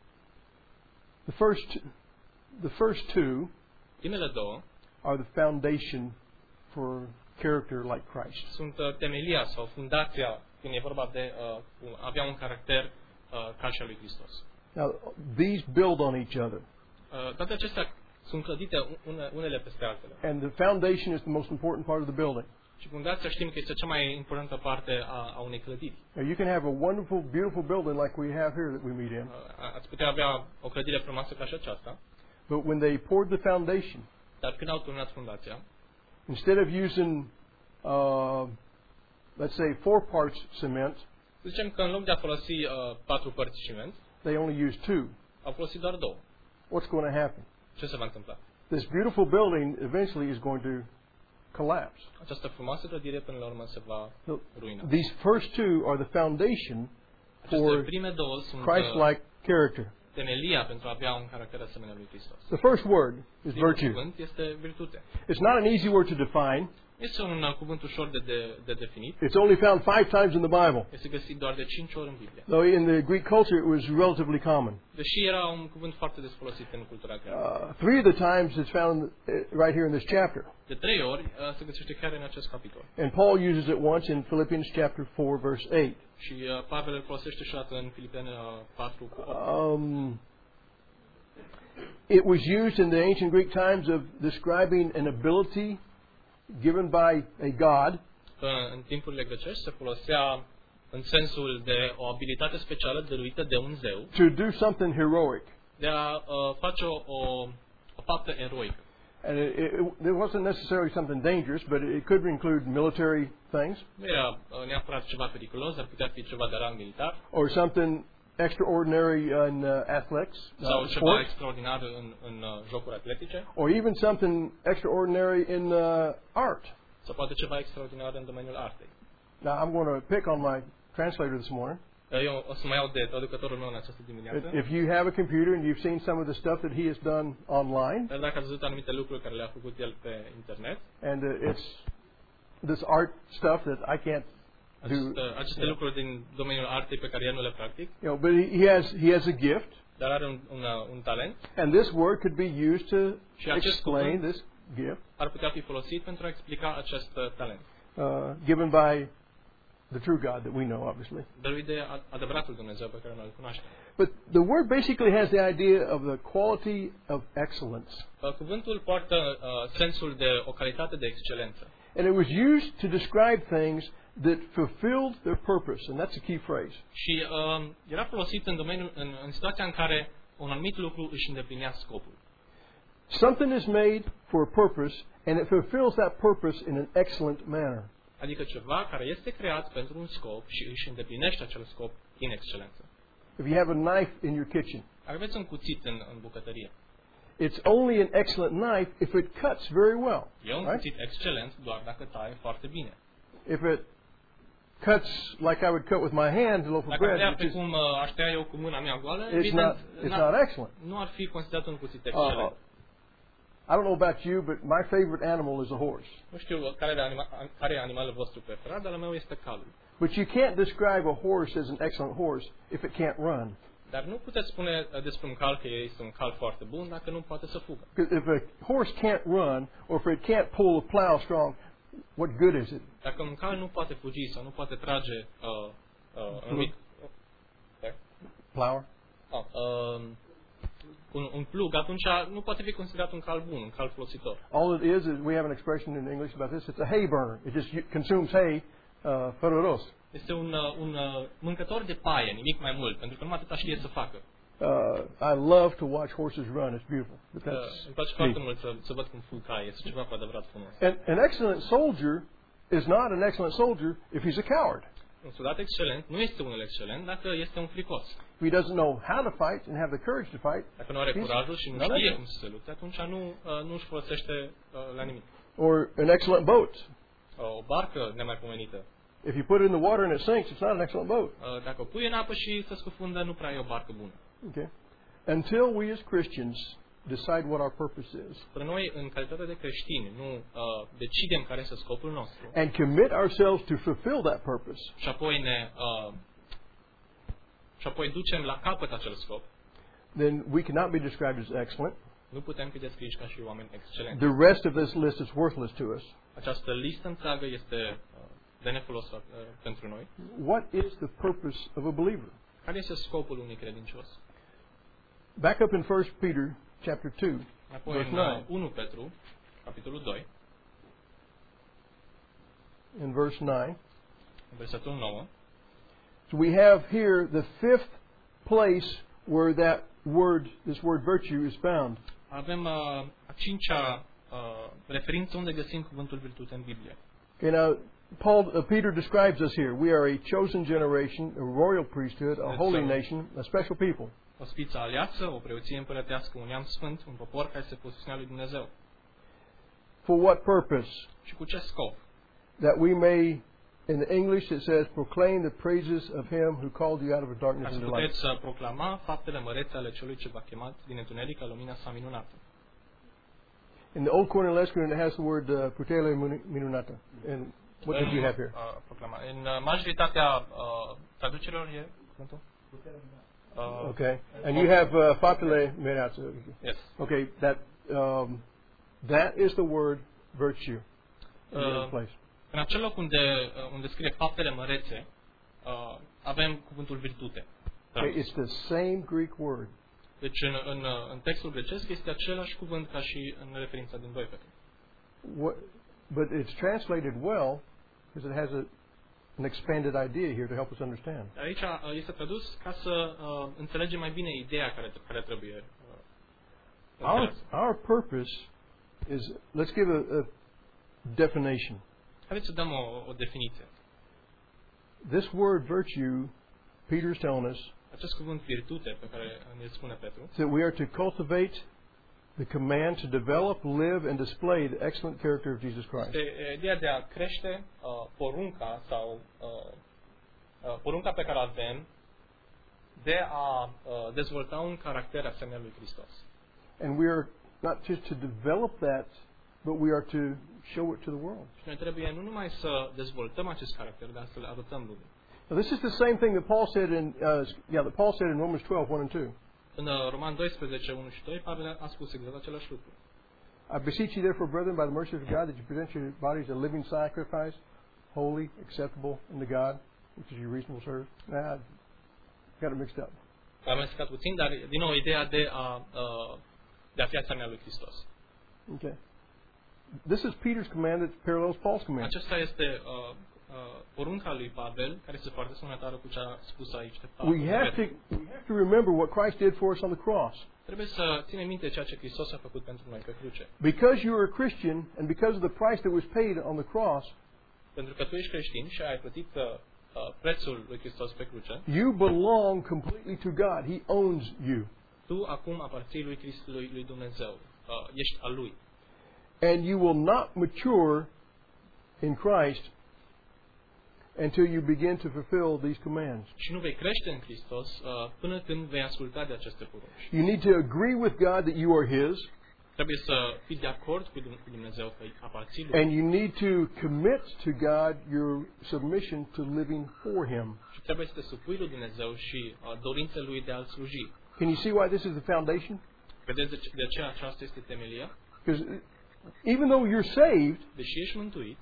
[SPEAKER 1] The first, the first two
[SPEAKER 2] Primele două
[SPEAKER 1] are the foundation for character like Christ.
[SPEAKER 2] sunt uh, temelia sau fundația când e vorba de uh, avea un caracter uh, ca și al lui Hristos.
[SPEAKER 1] Now, these build on each other.
[SPEAKER 2] Uh, toate acestea sunt clădite une, unele peste altele.
[SPEAKER 1] And the foundation is the most important part of the building.
[SPEAKER 2] Și fundația știm că este cea mai importantă parte a, a unei clădiri.
[SPEAKER 1] Now, you can have a wonderful, beautiful building like we have here that we meet in,
[SPEAKER 2] Uh, Ați putea avea o clădire frumoasă ca și aceasta,
[SPEAKER 1] but when they poured the foundation,
[SPEAKER 2] dar când au turnat fundația,
[SPEAKER 1] instead of using, uh, let's say, four parts cement,
[SPEAKER 2] zicem că în loc de a folosi uh, patru părți ciment,
[SPEAKER 1] they only used two.
[SPEAKER 2] au folosit doar două.
[SPEAKER 1] What's going to happen?
[SPEAKER 2] Ce se va întâmpla?
[SPEAKER 1] This beautiful building eventually is going to collapse.
[SPEAKER 2] Această frumoasă clădire până la urmă se va ruina.
[SPEAKER 1] These first two are the foundation
[SPEAKER 2] Aceste
[SPEAKER 1] for
[SPEAKER 2] prime două sunt
[SPEAKER 1] Christ-like character.
[SPEAKER 2] temelia pentru a avea un caracter asemenea lui Hristos.
[SPEAKER 1] The first word is
[SPEAKER 2] Primul
[SPEAKER 1] virtue.
[SPEAKER 2] cuvânt este virtute.
[SPEAKER 1] It's not an easy word to define.
[SPEAKER 2] Este un uh, cuvânt ușor de, de, de definit.
[SPEAKER 1] It's only found five times in the Bible.
[SPEAKER 2] Este găsit doar de cinci ori în Biblie.
[SPEAKER 1] Though in the Greek culture it was relatively common.
[SPEAKER 2] Deși era un cuvânt foarte des folosit în cultura greacă.
[SPEAKER 1] Uh, three of the times it's found uh, right here in this chapter.
[SPEAKER 2] De trei ori uh, se găsește chiar în acest capitol.
[SPEAKER 1] And Paul uses it once in Philippians chapter four, verse eight.
[SPEAKER 2] Și uh, Pavel îl folosește și o dată în Filipeni uh, patru cu opt.
[SPEAKER 1] Um, it was used in the ancient Greek times of describing an ability given by a god
[SPEAKER 2] Uh, în timpurile grecești se folosea în sensul de o abilitate specială dăruită de un zeu
[SPEAKER 1] to do something heroic.
[SPEAKER 2] de a uh, face o, o, o faptă eroică.
[SPEAKER 1] And it, it, it wasn't necessarily something dangerous, but it could include military things
[SPEAKER 2] Nu era uh, neapărat ceva periculos, ar putea fi ceva de rang militar
[SPEAKER 1] or something extraordinary in uh, athletics,
[SPEAKER 2] sau
[SPEAKER 1] uh,
[SPEAKER 2] ceva
[SPEAKER 1] sport,
[SPEAKER 2] extraordinar în, în uh, jocuri atletice
[SPEAKER 1] or even something extraordinary in uh, art.
[SPEAKER 2] sau poate ceva extraordinar în domeniul artei.
[SPEAKER 1] Now, I'm going to pick on my translator this morning.
[SPEAKER 2] Uh, Eu o să mă iau de traducătorul meu în această dimineață.
[SPEAKER 1] If you have a computer and you've seen some of the stuff that he has done online,
[SPEAKER 2] Dar dacă ați văzut anumite lucruri care le-a făcut el pe internet,
[SPEAKER 1] and uh, it's this art stuff that I can't do,
[SPEAKER 2] aceste, aceste lucruri din domeniul artei pe care el nu le practic,
[SPEAKER 1] you know, but he, he has he has a gift,
[SPEAKER 2] dar are un, un, uh, un talent
[SPEAKER 1] and this word could be used to
[SPEAKER 2] și acest
[SPEAKER 1] explain
[SPEAKER 2] cuvânt
[SPEAKER 1] this gift
[SPEAKER 2] ar putea fi folosit pentru a explica acest uh, talent.
[SPEAKER 1] uh, given by the true God that we know, obviously.
[SPEAKER 2] Dăruit de a- adevăratul Dumnezeu pe care noi îl cunoaștem.
[SPEAKER 1] But the word basically has the idea of the quality of excellence,
[SPEAKER 2] Uh, Cuvântul poartă uh, sensul de o calitate de excelență.
[SPEAKER 1] and it was used to describe things that fulfilled their purpose, and that's a key phrase.
[SPEAKER 2] Și uh, era folosit în domeniul în, în situația în care un anumit lucru își îndeplinea scopul.
[SPEAKER 1] Something is made for a purpose, and it fulfills that purpose in an excellent manner.
[SPEAKER 2] Adică ceva care este creat pentru un scop și își îndeplinește acel scop în excelență.
[SPEAKER 1] If you have a knife in your kitchen,
[SPEAKER 2] Dacă aveți un cuțit în, în bucătărie,
[SPEAKER 1] it's only an excellent knife if it cuts very well.
[SPEAKER 2] e un
[SPEAKER 1] Right?
[SPEAKER 2] cuțit excelent doar dacă taie foarte bine.
[SPEAKER 1] If it cuts like I would cut with my hand a loaf of
[SPEAKER 2] Dacă
[SPEAKER 1] bread,
[SPEAKER 2] tăia
[SPEAKER 1] which
[SPEAKER 2] pe
[SPEAKER 1] is,
[SPEAKER 2] cum uh, aș tăia eu cu mâna mea goală,
[SPEAKER 1] it's
[SPEAKER 2] evident,
[SPEAKER 1] not it's
[SPEAKER 2] n-ar-
[SPEAKER 1] not excellent.
[SPEAKER 2] nu ar fi considerat un cuțit
[SPEAKER 1] Uh,
[SPEAKER 2] excelent.
[SPEAKER 1] I don't know about you, but my favorite animal is a horse.
[SPEAKER 2] Nu știu care, de anima, care e animalul vostru preferat, dar al meu este calul.
[SPEAKER 1] But you can't describe a horse as an excellent horse if it can't run.
[SPEAKER 2] Dar nu puteți spune uh, despre un cal că este un cal foarte bun dacă nu poate să fugă.
[SPEAKER 1] 'Cause if a horse can't run, or if it can't pull a plow strong, what good is it?
[SPEAKER 2] Dacă un cal nu poate fugi sau nu poate trage uh, uh, anumit,
[SPEAKER 1] Plower?
[SPEAKER 2] uh, uh, un, un plug, atunci nu poate fi considerat un cal bun, un cal folositor.
[SPEAKER 1] All it is is we have an expression in English about this. It's a hay burner. It just u- consumes hay uh, fără rost.
[SPEAKER 2] Este un, uh, un uh, mâncător de paie, nimic mai mult, pentru că numai atâta știe să facă.
[SPEAKER 1] Uh, I love to watch horses run. It's beautiful. But
[SPEAKER 2] Uh,
[SPEAKER 1] that's
[SPEAKER 2] îmi place foarte mult să, să văd cum fug cai, este ceva cu adevărat frumos.
[SPEAKER 1] and an excellent soldier is not an excellent soldier if he's a coward.
[SPEAKER 2] Un soldat excelent nu este unul excelent dacă este un fricos.
[SPEAKER 1] If he doesn't know how to fight and have the courage to fight,
[SPEAKER 2] Dacă nu are
[SPEAKER 1] he's
[SPEAKER 2] curajul și nu
[SPEAKER 1] not
[SPEAKER 2] știe
[SPEAKER 1] excellent.
[SPEAKER 2] cum să se lupte, atunci nu, uh, nu își folosește uh, la nimic.
[SPEAKER 1] Or an excellent boat.
[SPEAKER 2] Uh, o barcă nemaipomenită.
[SPEAKER 1] If you put it in the water and it sinks, it's not an excellent boat.
[SPEAKER 2] Uh, dacă o pui în apă și se scufundă, nu prea e o barcă bună.
[SPEAKER 1] Okay. Until we as Christians decide what our purpose is
[SPEAKER 2] Pentru noi, în calitate de creștini, nu uh, decidem care este scopul nostru
[SPEAKER 1] and commit ourselves to fulfill that purpose,
[SPEAKER 2] și apoi ne uh, și apoi ducem la capăt acel scop,
[SPEAKER 1] then we cannot be described as excellent.
[SPEAKER 2] nu putem fi descriși ca și oameni excelenți.
[SPEAKER 1] The rest of this list is worthless to us.
[SPEAKER 2] Această listă întreagă este uh, de nefolos uh, pentru noi.
[SPEAKER 1] What is the purpose of a believer?
[SPEAKER 2] Care este scopul unui credincios?
[SPEAKER 1] Back up in First Peter chapter two,
[SPEAKER 2] Apoi
[SPEAKER 1] verse
[SPEAKER 2] în uh,
[SPEAKER 1] nine.
[SPEAKER 2] unu Petru, capitolul doi,
[SPEAKER 1] in verse nine.
[SPEAKER 2] În versetul nouă.
[SPEAKER 1] So we have here the fifth place where that word, this word virtue, is found.
[SPEAKER 2] Avem uh, a cincea uh, referință unde găsim cuvântul virtute în Biblie.
[SPEAKER 1] Okay, now Paul, uh, Peter describes us here. We are a chosen generation, a royal priesthood, a holy nation, a special people.
[SPEAKER 2] O spiță aleasă, o preoție împărătească, un neam sfânt, un popor care se posesia lui Dumnezeu.
[SPEAKER 1] For what purpose?
[SPEAKER 2] Și cu ce scop?
[SPEAKER 1] That we may, in the English it says, proclaim the praises of Him who called you out of
[SPEAKER 2] Ca
[SPEAKER 1] darkness
[SPEAKER 2] să
[SPEAKER 1] into light.
[SPEAKER 2] puteți să proclama faptele mărețe ale celui ce v-a chemat din întuneric la lumina sa minunată.
[SPEAKER 1] In the Old Cornelescun it has the word uh, putele minunata. And what did you have here?
[SPEAKER 2] Uh, proclama. În uh, majoritatea uh, traducerilor e cuvântul? Uh,
[SPEAKER 1] Okay. And you have uh, faptele minunata.
[SPEAKER 2] Yes.
[SPEAKER 1] Okay, that um, that is the word virtue in the
[SPEAKER 2] Uh,
[SPEAKER 1] other place.
[SPEAKER 2] În acel loc unde, uh, unde scrie faptele mărețe, uh, avem cuvântul virtute.
[SPEAKER 1] Okay, it's the same Greek word.
[SPEAKER 2] Deci în, în, în textul grecesc este același cuvânt ca și în referința din doi Petru.
[SPEAKER 1] What, but it's translated well because it has a, an expanded idea here to help us understand.
[SPEAKER 2] Aici uh, este tradus ca să uh, înțelegem mai bine ideea care, care trebuie uh,
[SPEAKER 1] Our,
[SPEAKER 2] înțeleasă.
[SPEAKER 1] our purpose is, let's give a, a definition.
[SPEAKER 2] Haideți să dăm o, o definiție.
[SPEAKER 1] This word virtue, Peter's telling us,
[SPEAKER 2] Acest cuvânt virtute pe care ne spune Petru,
[SPEAKER 1] that we are to cultivate the command to develop, live, and display the excellent character of Jesus Christ.
[SPEAKER 2] este ideea de a crește uh, porunca sau uh, uh, porunca pe care o avem de a uh, dezvolta un caracter asemenea lui Hristos.
[SPEAKER 1] And we are not just to develop that, but we are to show it to the world.
[SPEAKER 2] Și noi trebuie nu numai să dezvoltăm acest caracter, dar să-l arătăm lumii.
[SPEAKER 1] Now, this is the same thing that Paul said in, uh, yeah, that Paul said in Romans twelve, one and two.
[SPEAKER 2] În uh, Roman doisprezece, unu și doi, Pavel a spus exact același lucru.
[SPEAKER 1] I beseech you therefore, brethren, by the mercy of God, that you present your bodies a living sacrifice, holy, acceptable unto God, which is your reasonable service. Nah, got it mixed up.
[SPEAKER 2] Am amestecat puțin, dar din nou ideea de a, uh, de a fi asemenea lui Hristos.
[SPEAKER 1] Okay. This is Peter's command that parallels Paul's command.
[SPEAKER 2] Acesta este uh, uh, porunca lui Pavel, care se foarte semnătară cu cea spusă aici de Pavel.
[SPEAKER 1] We have to we have to remember what Christ did for us on the cross.
[SPEAKER 2] Trebuie să ținem minte ceea ce Hristos a făcut pentru noi pe cruce.
[SPEAKER 1] Because you are a Christian and because of the price that was paid on the cross,
[SPEAKER 2] Pentru că tu ești creștin și ai plătit uh, prețul lui Hristos pe cruce,
[SPEAKER 1] you belong completely to God. He owns you.
[SPEAKER 2] tu acum aparții lui, Christ, lui, lui Dumnezeu. Uh, ești al lui.
[SPEAKER 1] And you will not mature in Christ until you begin to fulfill these commands.
[SPEAKER 2] Și nu vei crește în Hristos uh, până când vei asculta de aceste porunci.
[SPEAKER 1] You need to agree with God that you are His,
[SPEAKER 2] Trebuie să fii de acord cu Dum- cu Dumnezeu că aparții lui.
[SPEAKER 1] and you need to commit to God your submission to living for Him.
[SPEAKER 2] Și trebuie să te supui lui Dumnezeu și uh, dorințele lui de a-L sluji.
[SPEAKER 1] Can you see why this is the foundation?
[SPEAKER 2] Vedeți de, ce, de ce aceasta este temelia?
[SPEAKER 1] Because even though you're saved,
[SPEAKER 2] Deși ești mântuit,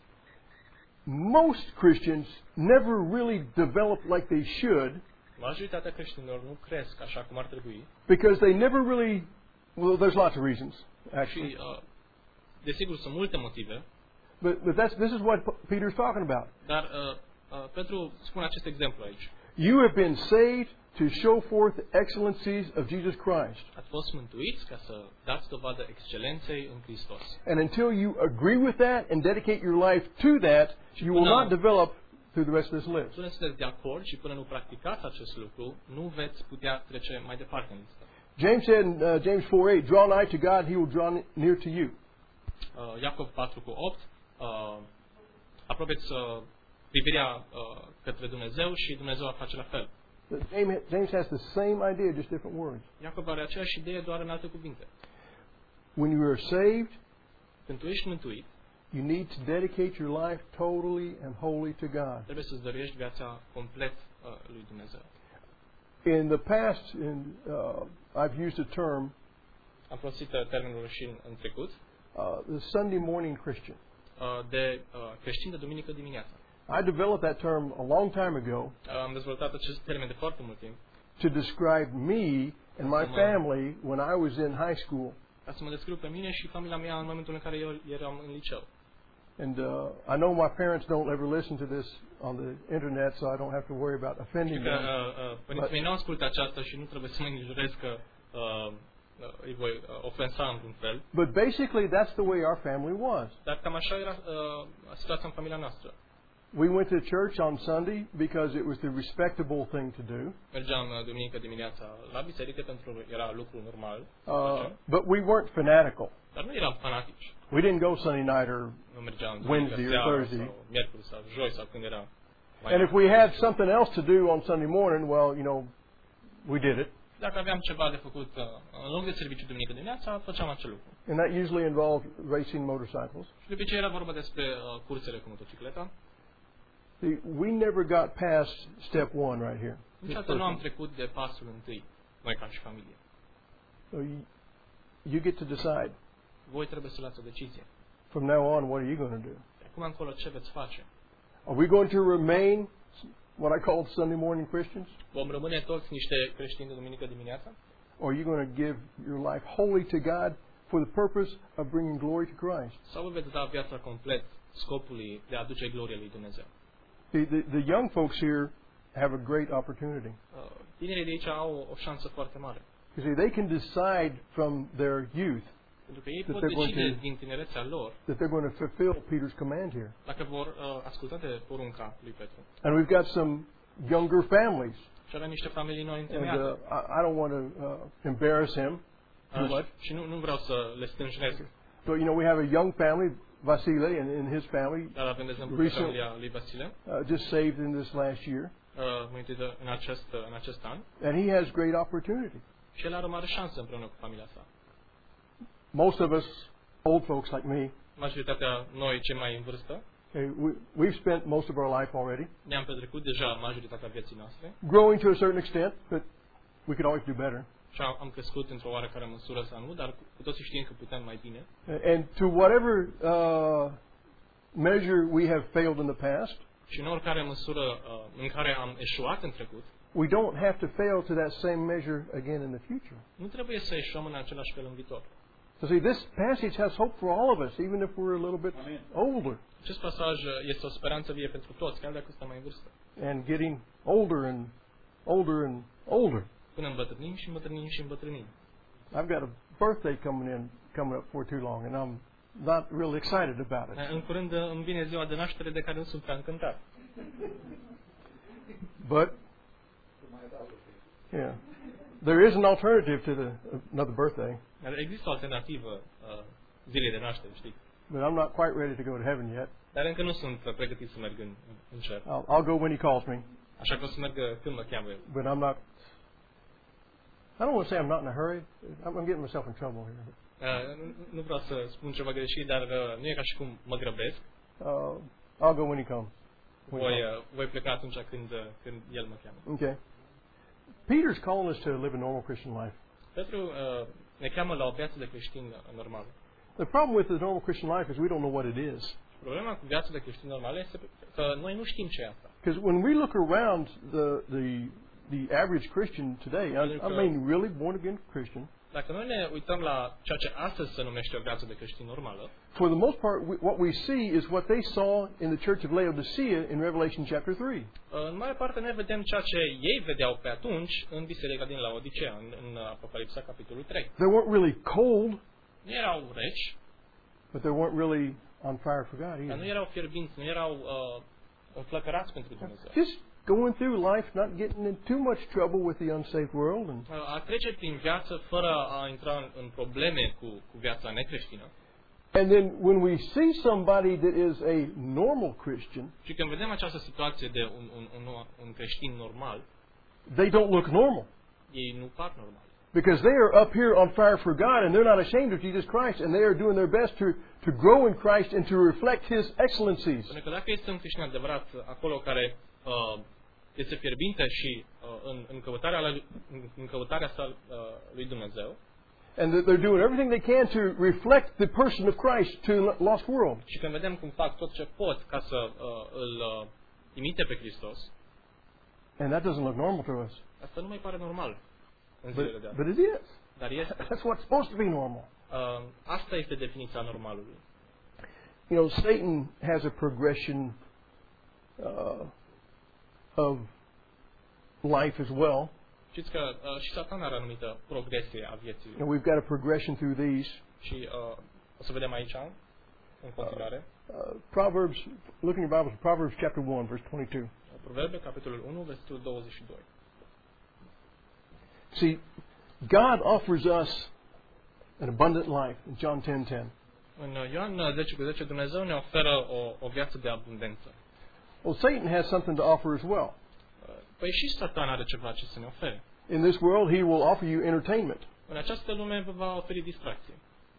[SPEAKER 1] most Christians never really develop like they should
[SPEAKER 2] majoritatea creștinilor nu cresc așa cum ar trebui.
[SPEAKER 1] because they never really, well, there's lots of reasons, actually.
[SPEAKER 2] Și, uh, desigur, sunt multe motive,
[SPEAKER 1] But, but that's, this is what P- Peter's talking about.
[SPEAKER 2] dar uh, uh, Petru spune acest exemplu aici.
[SPEAKER 1] You have been saved to show forth the excellencies of Jesus Christ.
[SPEAKER 2] Ați fost mântuiți ca să dați dovadă excelenței în Hristos.
[SPEAKER 1] And until you agree with that and dedicate your life to that, you will
[SPEAKER 2] No.
[SPEAKER 1] not develop through the rest of this list.
[SPEAKER 2] Până sunteți de acord și până nu practicați acest lucru, nu veți putea trece mai departe în listă.
[SPEAKER 1] James said in uh, James four eight, draw nigh to God, He will draw near to you.
[SPEAKER 2] Uh, Iacov patru cu opt, uh, apropiați uh, privirea uh, către Dumnezeu și Dumnezeu va face la fel.
[SPEAKER 1] But James, James has the same idea, just different words.
[SPEAKER 2] Iacov are aceeași idee, doar în alte cuvinte.
[SPEAKER 1] When you are saved,
[SPEAKER 2] Când tu ești mântuit,
[SPEAKER 1] you need to dedicate your life totally and wholly to God.
[SPEAKER 2] trebuie să-ți dăruiești viața complet uh, lui Dumnezeu.
[SPEAKER 1] In the past, in, uh, I've used a term,
[SPEAKER 2] Am folosit uh, termenul și în, în trecut,
[SPEAKER 1] uh, the Sunday morning Christian.
[SPEAKER 2] uh, de uh, creștin de duminică dimineața.
[SPEAKER 1] I developed that term a long time ago
[SPEAKER 2] Uh, am dezvoltat acest termen de foarte mult timp
[SPEAKER 1] to describe me and my family when I was in high school.
[SPEAKER 2] ca să mă descriu pe mine și familia mea în momentul în care eu eram în liceu.
[SPEAKER 1] And uh, I know my parents don't ever listen to this on the internet, so I don't have to worry about offending
[SPEAKER 2] Știu că
[SPEAKER 1] them.
[SPEAKER 2] uh, uh, părinții mei nu ascultă aceasta și nu trebuie să mă îngrijorez că uh, uh, îi voi uh, ofensa într-un fel.
[SPEAKER 1] But basically, that's the way our family was.
[SPEAKER 2] Dar cam așa era uh, situația în familia noastră.
[SPEAKER 1] We went to church on Sunday because it was the respectable thing to do.
[SPEAKER 2] Mergeam uh, duminică dimineața la biserică pentru că era lucru normal.
[SPEAKER 1] Uh, but we weren't fanatical.
[SPEAKER 2] Dar nu eram fanatici.
[SPEAKER 1] We didn't go Sunday night or
[SPEAKER 2] Nu mergeam
[SPEAKER 1] Wednesday or
[SPEAKER 2] seara
[SPEAKER 1] Thursday.
[SPEAKER 2] sau miercuri sau joi sau când era. Mai
[SPEAKER 1] And if we had something else to do on Sunday morning, well, you know, we did it.
[SPEAKER 2] Dacă aveam ceva de făcut uh, în loc de serviciu duminică dimineața, făceam acel lucru.
[SPEAKER 1] And that usually involved racing motorcycles.
[SPEAKER 2] Și de obicei era vorba despre uh, cursele cu motocicleta.
[SPEAKER 1] See, we never got past step one right here.
[SPEAKER 2] Niciodată nu am trecut de pasul întâi, noi ca și familie.
[SPEAKER 1] So you, you get to decide.
[SPEAKER 2] Voi trebuie să luați o decizie.
[SPEAKER 1] From now on, what are you going to do?
[SPEAKER 2] De acum încolo ce veți face?
[SPEAKER 1] Are we going to remain what I called Sunday morning Christians?
[SPEAKER 2] Vom rămâne toți niște creștini de duminică dimineața?
[SPEAKER 1] Or are you going to give your life wholly to God for the purpose of bringing glory to Christ?
[SPEAKER 2] Sau vă veți da viața complet scopului de a aduce gloria lui Dumnezeu?
[SPEAKER 1] See, the, the young folks here have a great opportunity.
[SPEAKER 2] Uh, Tinerii de aici au o șansă foarte mare.
[SPEAKER 1] You see, they can decide from their youth
[SPEAKER 2] Pentru că ei
[SPEAKER 1] That
[SPEAKER 2] pot
[SPEAKER 1] they're going
[SPEAKER 2] decide
[SPEAKER 1] to-
[SPEAKER 2] din tinerețea lor
[SPEAKER 1] that they're going to fulfill Peter's command here.
[SPEAKER 2] dacă vor uh, asculta de porunca lui Petru.
[SPEAKER 1] And we've got some younger families,
[SPEAKER 2] Și avem niște familii noi
[SPEAKER 1] and
[SPEAKER 2] întemeiate.
[SPEAKER 1] uh, I, I don't want to uh, embarrass him too
[SPEAKER 2] Uh,
[SPEAKER 1] much.
[SPEAKER 2] și nu, nu vreau să le stânjenesc,
[SPEAKER 1] But you know, we have a young family, Vasile, and, and his family,
[SPEAKER 2] dar avem, de exemplu,
[SPEAKER 1] Recent-
[SPEAKER 2] familia lui Vasile,
[SPEAKER 1] uh, just saved in this last year,
[SPEAKER 2] uh, mântuită în acest, în acest an,
[SPEAKER 1] and he has great opportunity.
[SPEAKER 2] și el are o mare șansă împreună cu familia sa.
[SPEAKER 1] Most of us, old folks like me,
[SPEAKER 2] Majoritatea noi, cei mai în vârstă,
[SPEAKER 1] okay, we, we've spent most of our life already
[SPEAKER 2] ne-am petrecut deja majoritatea vieții noastre
[SPEAKER 1] growing to a certain extent, but we could always do better.
[SPEAKER 2] și am, am crescut într-o oarecare măsură sau nu, dar cu, cu toții știm că putem mai bine.
[SPEAKER 1] And to whatever uh, measure we have failed in the past,
[SPEAKER 2] Și în oricare măsură uh, în care am eșuat în trecut,
[SPEAKER 1] we don't have to fail to that same measure again in the future.
[SPEAKER 2] nu trebuie să eșuăm în același fel în viitor.
[SPEAKER 1] So see, this passage has hope for all of us, even if we're a little bit older
[SPEAKER 2] Acest pasaj uh, este o speranță vie pentru toți, chiar dacă suntem mai în vârstă.
[SPEAKER 1] and getting older and older and older.
[SPEAKER 2] Până îmbătrânim și îmbătrânim și îmbătrânim.
[SPEAKER 1] I've got a birthday coming in, coming up for too long, and I'm not really excited about it.
[SPEAKER 2] În curând uh, îmi vine ziua de naștere de care nu sunt prea încântat.
[SPEAKER 1] But yeah, there is an alternative to the another birthday,
[SPEAKER 2] Dar există o alternativă uh, zilei de naștere, știi?
[SPEAKER 1] but I'm not quite ready to go to heaven yet.
[SPEAKER 2] Dar încă nu sunt uh, pregătit să merg în, în cer.
[SPEAKER 1] I'll, I'll go when He calls me,
[SPEAKER 2] Așa că o să merg uh, când mă cheamă el.
[SPEAKER 1] but I'm not. I don't want to say I'm not in a hurry. I'm, I'm getting myself in trouble here.
[SPEAKER 2] Uh, nu, nu vreau să spun ceva greșit, dar uh, nu e ca și cum mă grăbesc.
[SPEAKER 1] Uh, I'll go when He comes. When he
[SPEAKER 2] Voi,
[SPEAKER 1] comes.
[SPEAKER 2] uh, voi pleca atunci când, uh, când el mă cheamă.
[SPEAKER 1] Okay. Peter's calling us to live a normal Christian life.
[SPEAKER 2] Petru uh, ne cheamă la o viață de creștin uh, normală.
[SPEAKER 1] The problem with the normal Christian life is we don't know what it is.
[SPEAKER 2] Problema cu viața de creștin normală este că noi nu știm ce e asta.
[SPEAKER 1] Because when we look around the the the average Christian today, I, I mean really born again Christian,
[SPEAKER 2] Dacă noi ne uităm la ceea ce astăzi se numește o viață de creștin normală,
[SPEAKER 1] for the most part, we, what we see is what they saw in the church of Laodicea in Revelation chapter three.
[SPEAKER 2] în mare parte ne vedem ceea ce ei vedeau pe atunci în biserica din Laodicea, în, în Apocalipsa capitolul trei.
[SPEAKER 1] They weren't really cold,
[SPEAKER 2] Nu erau reci,
[SPEAKER 1] but they weren't really on fire for God
[SPEAKER 2] dar nu
[SPEAKER 1] either.
[SPEAKER 2] erau fierbinți, nu erau uh, înflăcărați pentru Dumnezeu.
[SPEAKER 1] Just going through life, not getting in too much trouble with the unsaved world, and
[SPEAKER 2] Uh, A trece prin viață fără a intra în, în probleme cu, cu viața necreștină.
[SPEAKER 1] and then when we see somebody that is a normal Christian,
[SPEAKER 2] Și când vedem această situație de un, un, un, un creștin normal,
[SPEAKER 1] they don't look normal.
[SPEAKER 2] ei nu par normal.
[SPEAKER 1] Because they are up here on fire for God, and they're not ashamed of Jesus Christ, and they are doing their best to, to grow in Christ and to reflect His excellencies.
[SPEAKER 2] Pentru că dacă este un creștin adevărat acolo care uh, este fierbinte și uh, în, în, căutarea, la, în, în căutarea sa uh, lui Dumnezeu,
[SPEAKER 1] And that they're doing everything they can to reflect the person of Christ to a lost world.
[SPEAKER 2] și când vedem cum fac tot ce pot ca să uh, îl uh, imite pe Hristos,
[SPEAKER 1] And that doesn't look normal to us.
[SPEAKER 2] asta nu mai pare normal în zilele de
[SPEAKER 1] But,
[SPEAKER 2] azi.
[SPEAKER 1] but it is.
[SPEAKER 2] Dar este.
[SPEAKER 1] That's what's supposed to be normal.
[SPEAKER 2] Uh, asta este definiția normalului.
[SPEAKER 1] You know, Satan has a progression uh, of life as well.
[SPEAKER 2] Știți că uh, și Satan are anumită progresie a vieții.
[SPEAKER 1] And we've got a progression through these.
[SPEAKER 2] Și uh, o să vedem aici, în continuare.
[SPEAKER 1] Uh, Proverbs, look in your Bibles, Proverbs chapter one, verse twenty-two.
[SPEAKER 2] Proverbe, capitolul unu, versetul douăzeci și doi.
[SPEAKER 1] See, God offers us an abundant life in John ten ten.
[SPEAKER 2] În Ioan zece cu zece, Dumnezeu ne oferă o, o viață de abundență.
[SPEAKER 1] Well, Satan has something to offer as well.
[SPEAKER 2] Păi și Satan are ceva ce să ne ofere.
[SPEAKER 1] In this world, he will offer you entertainment.
[SPEAKER 2] În această lume vă va oferi distracție.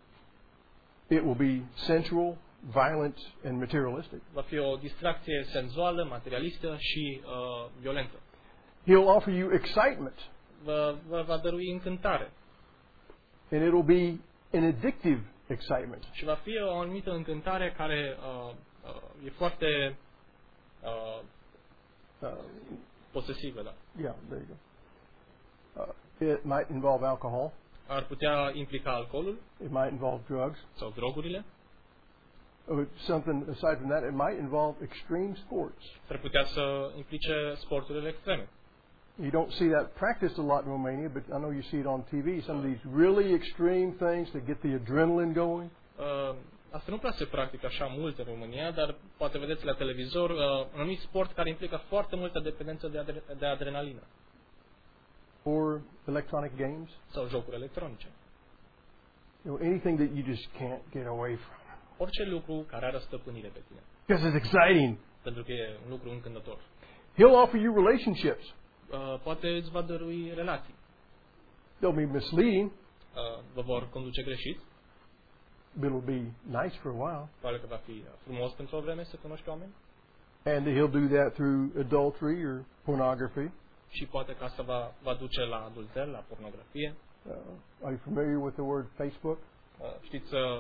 [SPEAKER 1] It will be sensual, violent, and materialistic.
[SPEAKER 2] Va fi o distracție senzuală, materialistă și uh, violentă.
[SPEAKER 1] He'll offer you excitement.
[SPEAKER 2] Vă, vă va dărui încântare.
[SPEAKER 1] And it'll be an addictive excitement.
[SPEAKER 2] Și va fi o anumită încântare care uh, uh, e foarte uh,
[SPEAKER 1] Uh,
[SPEAKER 2] posesivă, da.
[SPEAKER 1] yeah, there you go. Uh, it might involve alcohol.
[SPEAKER 2] Ar putea implica alcoolul
[SPEAKER 1] It might involve drugs.
[SPEAKER 2] sau drogurile.
[SPEAKER 1] Or something aside from that, it might involve extreme sports.
[SPEAKER 2] S-ar putea să implice sporturile extreme.
[SPEAKER 1] You don't see that practiced a lot in Romania, but I know you see it on T V. Some of these really extreme things to get the adrenaline going.
[SPEAKER 2] Uh, asta nu prea se practică așa mult în România, dar poate vedeți la televizor uh, un anumit sport care implică foarte multă dependență de, adre- de adrenalină.
[SPEAKER 1] Or electronic games.
[SPEAKER 2] Sau jocuri electronice.
[SPEAKER 1] You know, anything that you just can't get away from.
[SPEAKER 2] Orice lucru care are stăpânire pe tine.
[SPEAKER 1] Because it's exciting.
[SPEAKER 2] Pentru că e un lucru încântător.
[SPEAKER 1] He'll offer you relationships.
[SPEAKER 2] Uh, poate îți va dărui relații.
[SPEAKER 1] They'll be misleading,
[SPEAKER 2] Uh, vă vor conduce greșit.
[SPEAKER 1] but it'll be nice for a while.
[SPEAKER 2] Probabil că va fi frumos pentru o vreme să cunoști oameni.
[SPEAKER 1] And he'll do that through adultery or pornography.
[SPEAKER 2] Și poate că asta va, va duce la adulter, la pornografie.
[SPEAKER 1] Uh, are you familiar with the word Facebook?
[SPEAKER 2] Uh, știți uh,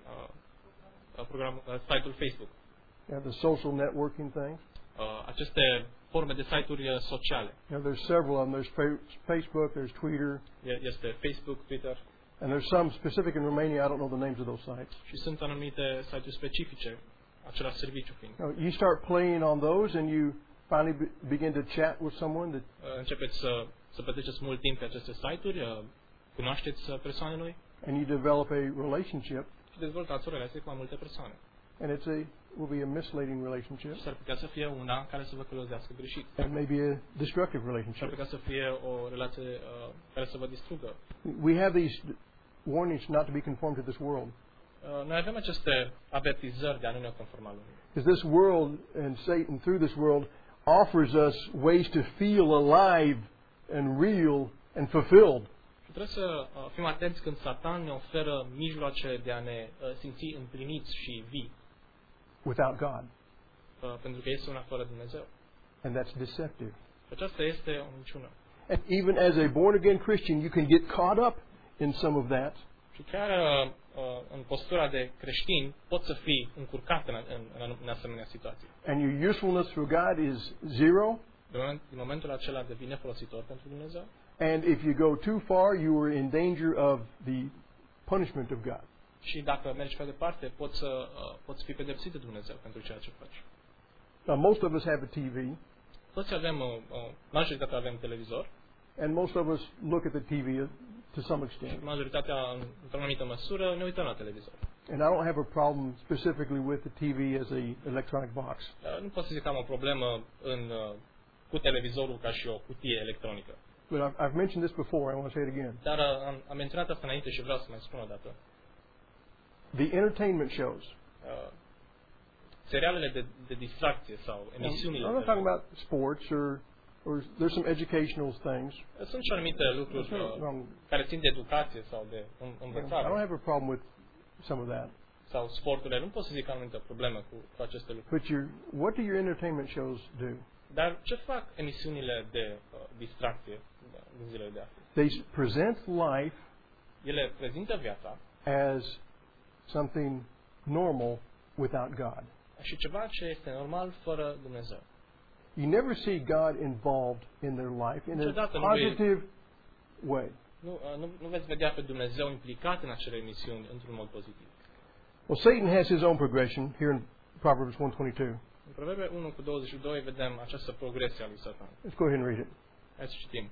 [SPEAKER 2] uh, programul, uh, site-ul Facebook.
[SPEAKER 1] Yeah, the social networking things.
[SPEAKER 2] Uh, aceste forme de site-uri uh, sociale.
[SPEAKER 1] You know, there's several of them. There's fa- Facebook, there's Twitter,
[SPEAKER 2] E- Este Facebook, Twitter
[SPEAKER 1] and there's some specific in Romania. I don't know the names of those sites.
[SPEAKER 2] și sunt anumite site-uri specifice, același serviciu fiind.
[SPEAKER 1] You, know, you start playing on those, and you finally be- begin to chat with someone that
[SPEAKER 2] Uh, începeți să, să petreceți mult timp pe aceste site-uri, uh, cunoașteți uh, persoane noi
[SPEAKER 1] and you develop a relationship,
[SPEAKER 2] și dezvoltați o relație cu mai multe persoane.
[SPEAKER 1] and it's a will be a misleading relationship,
[SPEAKER 2] Și s-ar putea să fie una care să vă călăuzească greșit.
[SPEAKER 1] and maybe a destructive
[SPEAKER 2] S-ar
[SPEAKER 1] relationship.
[SPEAKER 2] putea să fie o relație uh, care să vă distrugă.
[SPEAKER 1] We have these warnings not to be conformed to this world,
[SPEAKER 2] Uh, noi avem aceste avertizări de a nu ne conforma lumii.
[SPEAKER 1] because this world and Satan through this world offers us ways to feel alive and real and fulfilled.
[SPEAKER 2] Și trebuie să uh, fim atenți când Satan ne oferă mijloace de a ne uh, simți împliniți și vii,
[SPEAKER 1] Without God,
[SPEAKER 2] uh, pentru că este una fără Dumnezeu.
[SPEAKER 1] and that's deceptive.
[SPEAKER 2] Și aceasta este o minciună.
[SPEAKER 1] And even as a born again Christian, you can get caught up in some of that,
[SPEAKER 2] Și chiar uh, uh, în postura de creștin poți să fii încurcat în, în, în, în asemenea situații.
[SPEAKER 1] and your usefulness for God is zero.
[SPEAKER 2] Din, moment, din momentul acela devine folositor pentru Dumnezeu.
[SPEAKER 1] And if you go too far, you are in danger of the punishment of God.
[SPEAKER 2] Și dacă mergi pe departe, poți, să, uh, poți fi pedepsit de Dumnezeu pentru ceea ce faci.
[SPEAKER 1] Now, most of us have a T V,
[SPEAKER 2] Toți avem, uh, uh, majoritatea avem televizor
[SPEAKER 1] and most of us look at the T V to some
[SPEAKER 2] și
[SPEAKER 1] extent.
[SPEAKER 2] majoritatea, în- într-o anumită măsură, ne uităm la televizor.
[SPEAKER 1] And I don't have a problem specifically with the T V as a electronic box.
[SPEAKER 2] Uh, nu pot să zic că am o problemă în, uh, cu televizorul ca și o cutie electronică.
[SPEAKER 1] But I've, I've mentioned this before. I want to say it again.
[SPEAKER 2] Dar uh, am, am menționat asta înainte și vreau să mai spun o dată.
[SPEAKER 1] The entertainment shows.
[SPEAKER 2] Uh, serialele de, de distracție sau emisiunile.
[SPEAKER 1] I'm not
[SPEAKER 2] de-
[SPEAKER 1] talking about sports or, or there's some educational things.
[SPEAKER 2] Sunt și anumite lucruri
[SPEAKER 1] There's no
[SPEAKER 2] uh,
[SPEAKER 1] wrong-
[SPEAKER 2] care țin de educație sau de în-
[SPEAKER 1] I don't
[SPEAKER 2] învățare
[SPEAKER 1] have a problem with some of that.
[SPEAKER 2] sau sporturile. Nu pot să zic că am anumită problemă cu, cu aceste lucruri.
[SPEAKER 1] But your, what do your entertainment shows do?
[SPEAKER 2] Dar ce fac emisiunile de uh, distracție uh, din zilele de astăzi?
[SPEAKER 1] They present life
[SPEAKER 2] Ele prezintă viața
[SPEAKER 1] as something normal without God.
[SPEAKER 2] și ceva ce este normal fără Dumnezeu.
[SPEAKER 1] You never see God involved in their life in
[SPEAKER 2] Niciodată
[SPEAKER 1] a
[SPEAKER 2] nu vei-
[SPEAKER 1] positive way.
[SPEAKER 2] Nu, uh, nu, nu veți vedea pe Dumnezeu implicat în acele emisiuni într-un mod pozitiv.
[SPEAKER 1] Well, Satan has his own progression here in Proverbs one twenty-two.
[SPEAKER 2] În Proverbe unu cu douăzeci și doi vedem această progresie a lui Satan.
[SPEAKER 1] Let's go ahead and read it.
[SPEAKER 2] Hai să citim.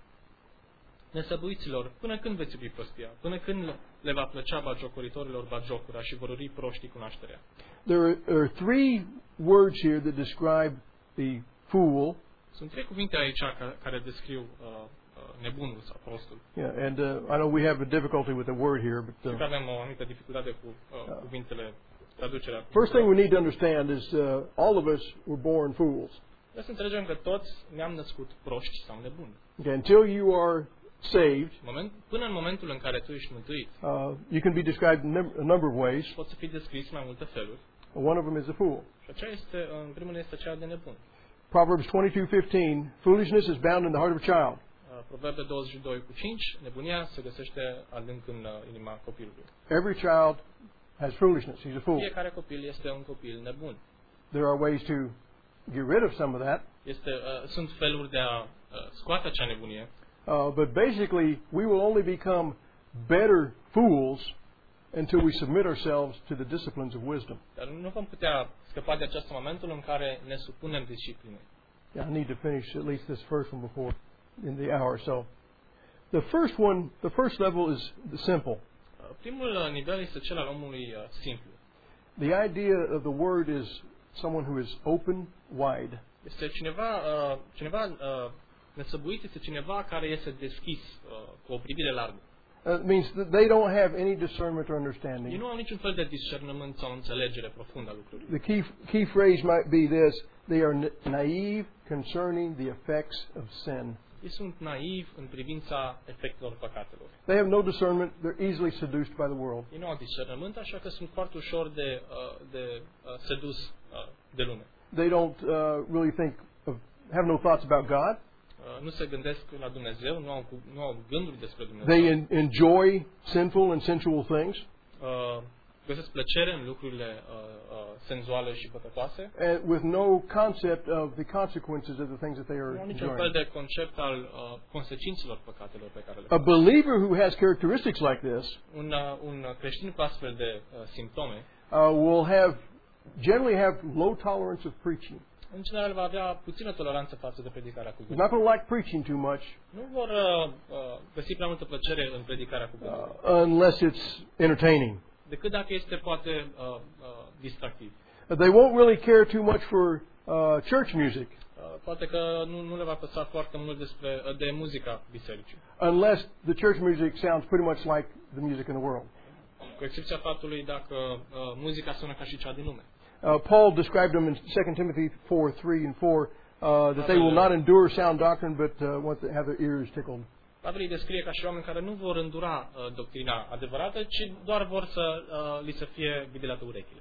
[SPEAKER 2] Nesăbuiților, până când veți iubi prostia? Până când le va plăcea bagiocoritorilor bagiocura și vor urâi proștii cunoașterea?
[SPEAKER 1] There are, there are three words here that describe the fool.
[SPEAKER 2] Sunt trei cuvinte aici care, care descriu uh, uh, nebunul sau prostul.
[SPEAKER 1] Yeah, and uh, I know we have a difficulty with the word here, but
[SPEAKER 2] Știu că
[SPEAKER 1] uh,
[SPEAKER 2] avem o anumită dificultate cu uh, cuvintele, traducerea.
[SPEAKER 1] first thing we need to understand is uh, all of us were born fools.
[SPEAKER 2] Trebuie să înțelegem că toți ne-am născut proști sau nebuni.
[SPEAKER 1] Okay, until you are saved,
[SPEAKER 2] Moment, până în momentul în care tu ești mântuit,
[SPEAKER 1] uh, you can be described in num- a number of ways.
[SPEAKER 2] poți să fii descris în mai multe feluri.
[SPEAKER 1] One of them is a fool.
[SPEAKER 2] Și aceea este, în primul rând, este aceea de nebun.
[SPEAKER 1] Proverbs twenty-two fifteen, foolishness is bound in the heart of a child.
[SPEAKER 2] Uh, Proverbe douăzeci și doi cu cinci, nebunia se găsește adânc în uh, inima copilului.
[SPEAKER 1] Every child has foolishness. He's a fool.
[SPEAKER 2] Fiecare copil este un copil nebun.
[SPEAKER 1] There are ways to get rid of some of that,
[SPEAKER 2] Este, uh, sunt feluri de a uh, scoate acea nebunie,
[SPEAKER 1] uh, but basically we will only become better fools until we submit ourselves to the disciplines of wisdom.
[SPEAKER 2] dar nu vom putea scăpa de acest momentul în care ne supunem disciplinei.
[SPEAKER 1] Yeah, I need to finish at least this first one before in the hour. So, the first one, the first level is the simple.
[SPEAKER 2] Uh, Primul uh, nivel este cel al omului uh, simplu.
[SPEAKER 1] The idea of the word is someone who is open wide.
[SPEAKER 2] Este cineva, uh, cineva uh, nesăbuit, este cineva care este deschis uh, cu o privire largă.
[SPEAKER 1] Uh, it means that they don't have any discernment or
[SPEAKER 2] Ei
[SPEAKER 1] understanding.
[SPEAKER 2] nu au niciun fel de discernământ sau înțelegere profundă a lucrurilor.
[SPEAKER 1] The key key phrase might be this: they are na- naive concerning the effects of sin.
[SPEAKER 2] Ei sunt naivi în privința efectelor păcatelor.
[SPEAKER 1] They have no discernment. They're easily seduced by the world.
[SPEAKER 2] Ei nu au discernământ, așa că sunt foarte ușor de, uh, de uh, sedus uh, de lume.
[SPEAKER 1] They don't uh, really think of, have no thoughts about God.
[SPEAKER 2] Uh, nu se gândesc la Dumnezeu, nu au, cu- nu au gânduri despre
[SPEAKER 1] They
[SPEAKER 2] Dumnezeu.
[SPEAKER 1] en- enjoy sinful and sensual things,
[SPEAKER 2] Uh, găsesc plăcere în lucrurile uh, uh, senzuale și păcătoase.
[SPEAKER 1] and with no concept of the consequences of the things that they
[SPEAKER 2] Nu
[SPEAKER 1] are
[SPEAKER 2] au niciun fel
[SPEAKER 1] enjoying.
[SPEAKER 2] de concept al uh, consecințelor păcatelor pe care le
[SPEAKER 1] A
[SPEAKER 2] fac.
[SPEAKER 1] believer who has characteristics like this
[SPEAKER 2] Un, uh, un creștin cu astfel de uh, simptome,
[SPEAKER 1] uh, will have generally have low tolerance of preaching.
[SPEAKER 2] în general va avea puțină toleranță față de predicarea
[SPEAKER 1] He's
[SPEAKER 2] cuvântului.
[SPEAKER 1] not going to like preaching too much
[SPEAKER 2] Nu vor uh, uh, găsi prea multă plăcere în predicarea cuvântului,
[SPEAKER 1] uh, unless it's entertaining.
[SPEAKER 2] decât dacă este poate uh, uh, distractiv.
[SPEAKER 1] Uh, They won't really care too much for uh, church music
[SPEAKER 2] Uh, poate că nu, nu le va păsa foarte mult despre, uh, de muzica bisericii,
[SPEAKER 1] unless the church music sounds pretty much like the music in the world.
[SPEAKER 2] cu excepția faptului dacă uh, muzica sună ca și cea din lume.
[SPEAKER 1] Uh, Paul described them in Second Timothy four, three and four, uh, that they will not endure sound doctrine, but uh, want to have their ears tickled.
[SPEAKER 2] Pavel îi descrie ca și oameni care nu vor îndura uh, doctrina adevărată, ci doar vor să uh, li se fie gâdilate urechile.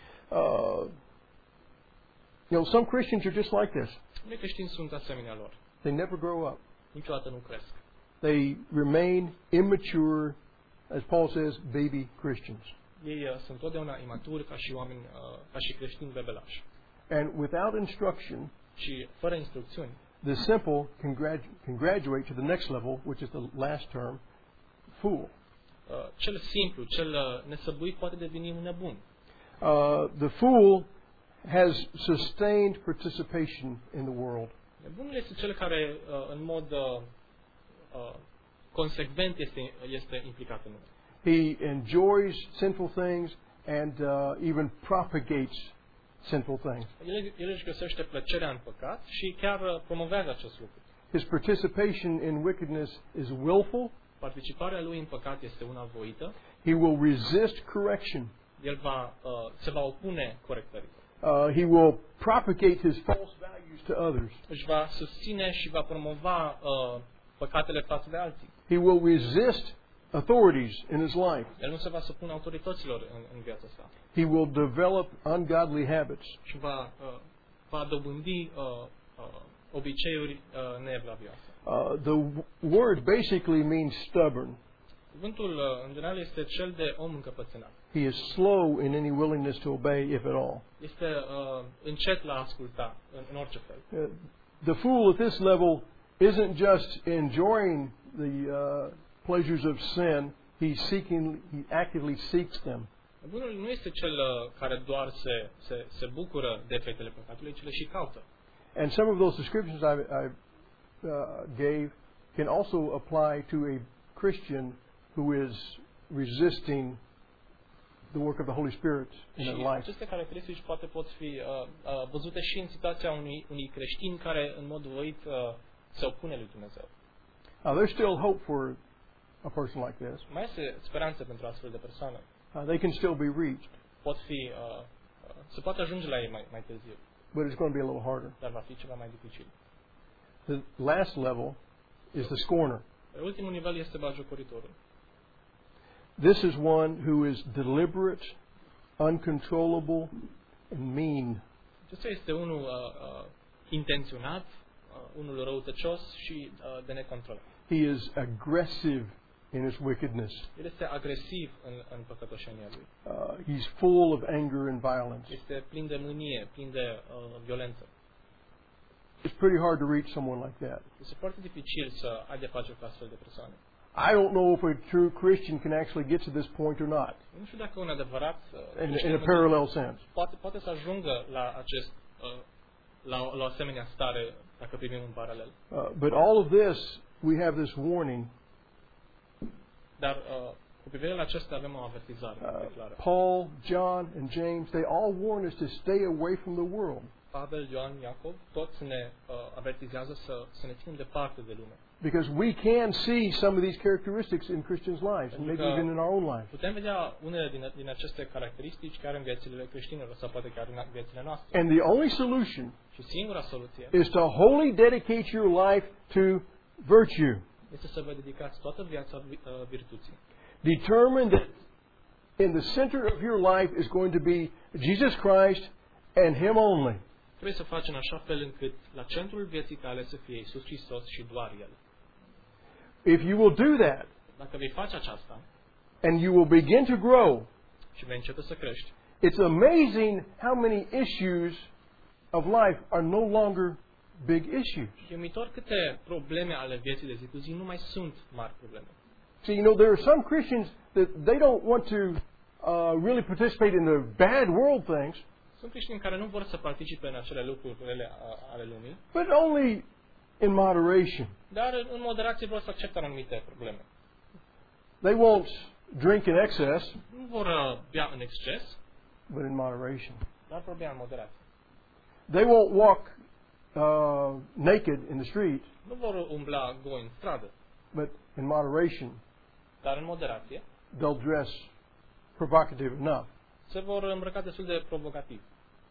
[SPEAKER 1] Uh, you know, some Christians are just like this.
[SPEAKER 2] Unii creștini sunt asemenea lor.
[SPEAKER 1] They never grow up.
[SPEAKER 2] Niciodată nu cresc.
[SPEAKER 1] They remain immature, as Paul says, baby Christians.
[SPEAKER 2] Ei uh, sunt totdeauna imaturi ca și oameni, uh, ca și creștini bebelași.
[SPEAKER 1] And without instruction,
[SPEAKER 2] Și fără instrucțiuni,
[SPEAKER 1] the simple can, gradu- can graduate to the next level, which is the last term, fool.
[SPEAKER 2] uh, cel simplu, cel uh, nesăbuit poate deveni un nebun.
[SPEAKER 1] Uh, the fool has sustained participation in the world.
[SPEAKER 2] Nebunul este cel care uh, în mod uh, uh, consecvent este, este implicat în lume.
[SPEAKER 1] He enjoys sinful things and uh, even propagates sinful things.
[SPEAKER 2] El, el își găsește plăcerea în păcat și chiar uh, promovează acest lucru.
[SPEAKER 1] His participation in wickedness is willful.
[SPEAKER 2] Participarea lui în păcat este una voită.
[SPEAKER 1] He will resist correction.
[SPEAKER 2] El va, uh, se va opune corectării.
[SPEAKER 1] Uh, he will propagate his false values to others.
[SPEAKER 2] Își va susține și va promova uh, păcatele față de alții.
[SPEAKER 1] He will resist authorities in his life.
[SPEAKER 2] El nu se va supune autorităților în, în viața sa.
[SPEAKER 1] He will develop ungodly habits.
[SPEAKER 2] Și va, uh, va dobândi uh, uh, obiceiuri uh, neevlavioase.
[SPEAKER 1] Uh, the word basically means stubborn.
[SPEAKER 2] Cuvântul, uh, în general, este cel de om încăpățânat.
[SPEAKER 1] He is slow in any willingness to obey, if at all.
[SPEAKER 2] Este uh, încet la a asculta, în, în orice fel.
[SPEAKER 1] Uh, the fool at this level isn't just enjoying the uh, pleasures of sin, he's seeking, he actively seeks them.
[SPEAKER 2] Nebunul nu este cel uh, care doar se, se, se bucură de efectele păcatului, ci le și caută.
[SPEAKER 1] And some of those descriptions I, I uh, gave can also apply to a Christian who is resisting the work of the Holy Spirit in
[SPEAKER 2] Și
[SPEAKER 1] their life.
[SPEAKER 2] aceste caracteristici poate pot fi uh, uh, văzute și în situația unui, unui creștin care în mod voit uh, se opune lui Dumnezeu.
[SPEAKER 1] Uh, there's still hope for a person like this.
[SPEAKER 2] Mai este speranță pentru astfel de persoane.
[SPEAKER 1] Uh, they can still be reached,
[SPEAKER 2] Pot fi, uh, uh, se poate ajunge la ei mai, mai târziu,
[SPEAKER 1] but it's going to be a little harder.
[SPEAKER 2] dar va fi ceva mai dificil.
[SPEAKER 1] The last level is the scorner.
[SPEAKER 2] Ultimul nivel este batjocoritorul.
[SPEAKER 1] This is one who is deliberate, uncontrollable, and mean.
[SPEAKER 2] Acesta este unul uh, uh, intenționat, uh, unul răutăcios și uh, de necontrolat.
[SPEAKER 1] He is aggressive in his wickedness.
[SPEAKER 2] El este agresiv în, în păcătoșenia lui.
[SPEAKER 1] Uh, he's full of anger and violence.
[SPEAKER 2] Este plin de mânie, plin de uh, violență.
[SPEAKER 1] It's pretty hard to reach someone like that.
[SPEAKER 2] Este foarte dificil să ai de face cu astfel de persoane.
[SPEAKER 1] I don't know if a true Christian can actually get to this point or not,
[SPEAKER 2] Nu știu dacă un adevărat uh,
[SPEAKER 1] in,
[SPEAKER 2] creștin
[SPEAKER 1] in a parallel sense.
[SPEAKER 2] poate, poate să ajungă la acest uh, la, la o asemenea stare dacă privim în paralel.
[SPEAKER 1] Uh, but all of this, we have this warning.
[SPEAKER 2] Dar uh, cu privire la acestea avem o avertizare foarte
[SPEAKER 1] Uh,
[SPEAKER 2] clară.
[SPEAKER 1] Paul, John, and James, they all warn us to stay away from the world.
[SPEAKER 2] Pavel, Ioan, Iacov, toți ne uh, avertizează să, să ne ținem departe de lume.
[SPEAKER 1] Because we can see some of these characteristics in Christians' lives, and maybe even in our own lives.
[SPEAKER 2] Putem vedea unele din, din aceste caracteristici chiar în viețile creștinilor sau poate chiar în viețile noastre.
[SPEAKER 1] And the only solution
[SPEAKER 2] Și singura soluție
[SPEAKER 1] is to wholly dedicate your life to virtue.
[SPEAKER 2] este să vă dedicați toată viața uh, virtuții.
[SPEAKER 1] Determine that in the center of your life is going to be Jesus Christ and Him only.
[SPEAKER 2] Trebuie să faci în așa fel încât la centrul vieții tale să fie Iisus Hristos și doar El.
[SPEAKER 1] If you will do that,
[SPEAKER 2] Dacă vei face aceasta
[SPEAKER 1] and you will begin to grow,
[SPEAKER 2] și vei începe să crești,
[SPEAKER 1] it's amazing how many issues of life are no longer big issues.
[SPEAKER 2] e uimitor câte probleme ale vieții de zi cu zi nu mai sunt mari probleme.
[SPEAKER 1] See, you know, there are some Christians that they don't want to uh, really participate in the bad world things,
[SPEAKER 2] Sunt creștini care nu vor să participe în acele lucruri rele ale lumii,
[SPEAKER 1] but only in moderation.
[SPEAKER 2] dar în moderație vor să accepte anumite probleme.
[SPEAKER 1] They won't drink in excess,
[SPEAKER 2] Nu vor uh, bea în exces,
[SPEAKER 1] but in moderation.
[SPEAKER 2] dar vor bea în moderație.
[SPEAKER 1] They won't walk uh, naked in the street,
[SPEAKER 2] Nu vor umbla goi în stradă,
[SPEAKER 1] but in moderation,
[SPEAKER 2] dar în moderație
[SPEAKER 1] they'll dress provocative enough.
[SPEAKER 2] se vor îmbrăca destul de provocativ.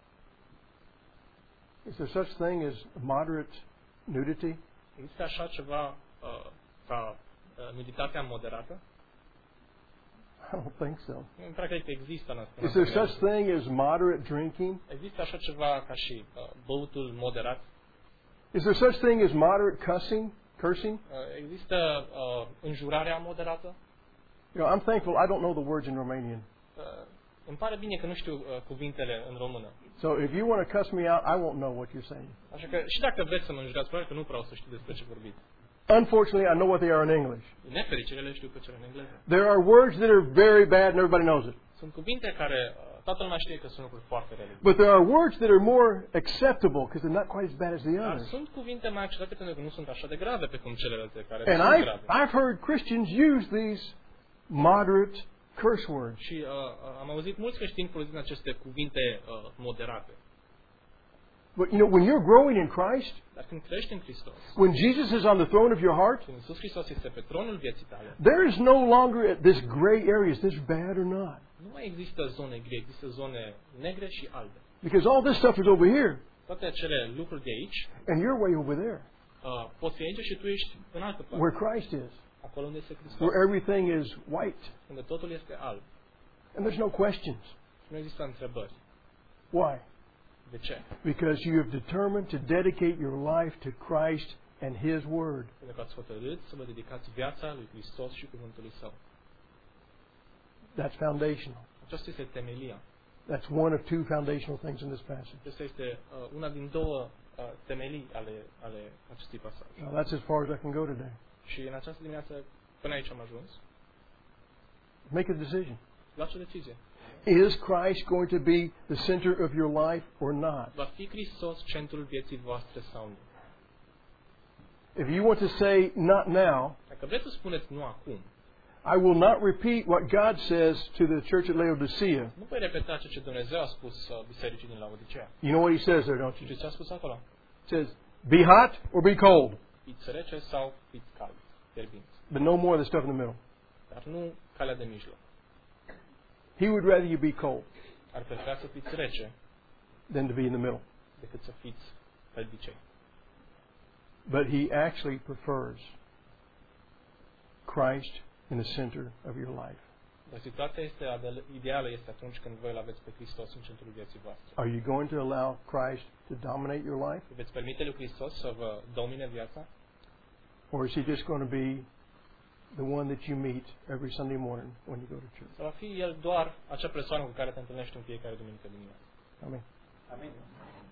[SPEAKER 1] Is there such thing as moderate nudity?
[SPEAKER 2] Există așa ceva uh, ca uh, nuditatea moderată?
[SPEAKER 1] I don't think so.
[SPEAKER 2] Nu prea cred că există în asta.
[SPEAKER 1] Is there such thing as moderate drinking?
[SPEAKER 2] Există așa ceva ca și uh, băutul moderat?
[SPEAKER 1] Is there such thing as moderate cussing? Cursing?
[SPEAKER 2] Uh, există uh, înjurarea moderată?
[SPEAKER 1] You know, I'm thankful I don't know the words in Romanian.
[SPEAKER 2] Uh, îmi pare bine că nu știu uh, cuvintele în română.
[SPEAKER 1] So if you want to cuss me out, I won't know what you're saying.
[SPEAKER 2] Așa că și dacă vreți să mă înjurați, probabil că nu vreau să știu despre ce vorbiți.
[SPEAKER 1] Unfortunately, I know what they are in English.
[SPEAKER 2] Din nefericire le știu pe cele în engleză.
[SPEAKER 1] There are words that are very bad and everybody knows it.
[SPEAKER 2] Sunt cuvinte care uh, toată lumea știe că sunt lucruri foarte rele.
[SPEAKER 1] But there are words that are more acceptable because they're not quite as bad as the
[SPEAKER 2] Dar
[SPEAKER 1] others.
[SPEAKER 2] sunt cuvinte mai acceptate pentru că nu sunt așa de grave pe cum celelalte care
[SPEAKER 1] And
[SPEAKER 2] sunt
[SPEAKER 1] I've,
[SPEAKER 2] grave.
[SPEAKER 1] I've heard Christians use these moderate curse words.
[SPEAKER 2] Și uh, uh, am auzit mulți creștini folosind aceste cuvinte uh, moderate.
[SPEAKER 1] But you know, when you're growing in Christ,
[SPEAKER 2] Dar când crești în Hristos,
[SPEAKER 1] when Jesus is on the throne of your heart,
[SPEAKER 2] când Iisus Hristos este pe tronul vieții tale,
[SPEAKER 1] there is no longer this gray area. Is this bad or not?
[SPEAKER 2] nu mai există zone gri, există zone negre și albe.
[SPEAKER 1] Because all this stuff is over here,
[SPEAKER 2] Toate acele lucruri de aici
[SPEAKER 1] and you're way over there,
[SPEAKER 2] uh, poți fi aici și tu ești în altă parte.
[SPEAKER 1] where Christ is,
[SPEAKER 2] Acolo unde este Hristos,
[SPEAKER 1] where everything is white,
[SPEAKER 2] unde totul este alb.
[SPEAKER 1] and there's no questions.
[SPEAKER 2] Și nu există întrebări.
[SPEAKER 1] Why?
[SPEAKER 2] De ce?
[SPEAKER 1] Because you have determined to dedicate your life to Christ and His Word.
[SPEAKER 2] Pentru că ați hotărât să vă dedicați viața lui Hristos și cuvântului Său.
[SPEAKER 1] That's foundational.
[SPEAKER 2] Aceasta este temelia.
[SPEAKER 1] That's one of two foundational things in this passage.
[SPEAKER 2] Aceasta este uh, una din două uh, temelii ale, ale acestui pasaj.
[SPEAKER 1] Now, that's as far as I can go today.
[SPEAKER 2] Și în această dimineață, până aici am ajuns.
[SPEAKER 1] Make a decision.
[SPEAKER 2] Luați o decizie.
[SPEAKER 1] Is Christ going to be the center of your life or not?
[SPEAKER 2] Va fi Hristos centrul vieții voastre sau nu?
[SPEAKER 1] If you want to say not now,
[SPEAKER 2] Dacă vreți să spuneți nu acum,
[SPEAKER 1] I will not repeat what God says to the church at Laodicea.
[SPEAKER 2] nu voi repeta ceea ce Dumnezeu a spus uh, bisericii din Laodicea.
[SPEAKER 1] You know what he says there, don't you?
[SPEAKER 2] Știți ce a spus acolo?
[SPEAKER 1] It says, be hot or be cold,
[SPEAKER 2] Fiți rece sau fiți calzi, fierbinți.
[SPEAKER 1] but no more of the stuff in the middle.
[SPEAKER 2] Dar nu calea de mijloc.
[SPEAKER 1] He would rather you be cold
[SPEAKER 2] Ar prefera să fiți rece
[SPEAKER 1] than to be in the middle.
[SPEAKER 2] decât să fiți căldicei.
[SPEAKER 1] But he actually prefers Christ in the center of your life.
[SPEAKER 2] Dar situația este adel- ideală este atunci când voi îl aveți pe Hristos în centrul vieții voastre.
[SPEAKER 1] Are you going to allow Christ to dominate your life?
[SPEAKER 2] Veți permite lui Hristos să vă domine viața?
[SPEAKER 1] Or is he just going to be the one that you meet every Sunday morning when you go to church?
[SPEAKER 2] Sau va fi El doar acea persoană cu care te întâlnești în fiecare duminică dimineață?
[SPEAKER 1] Amen.
[SPEAKER 2] Amin.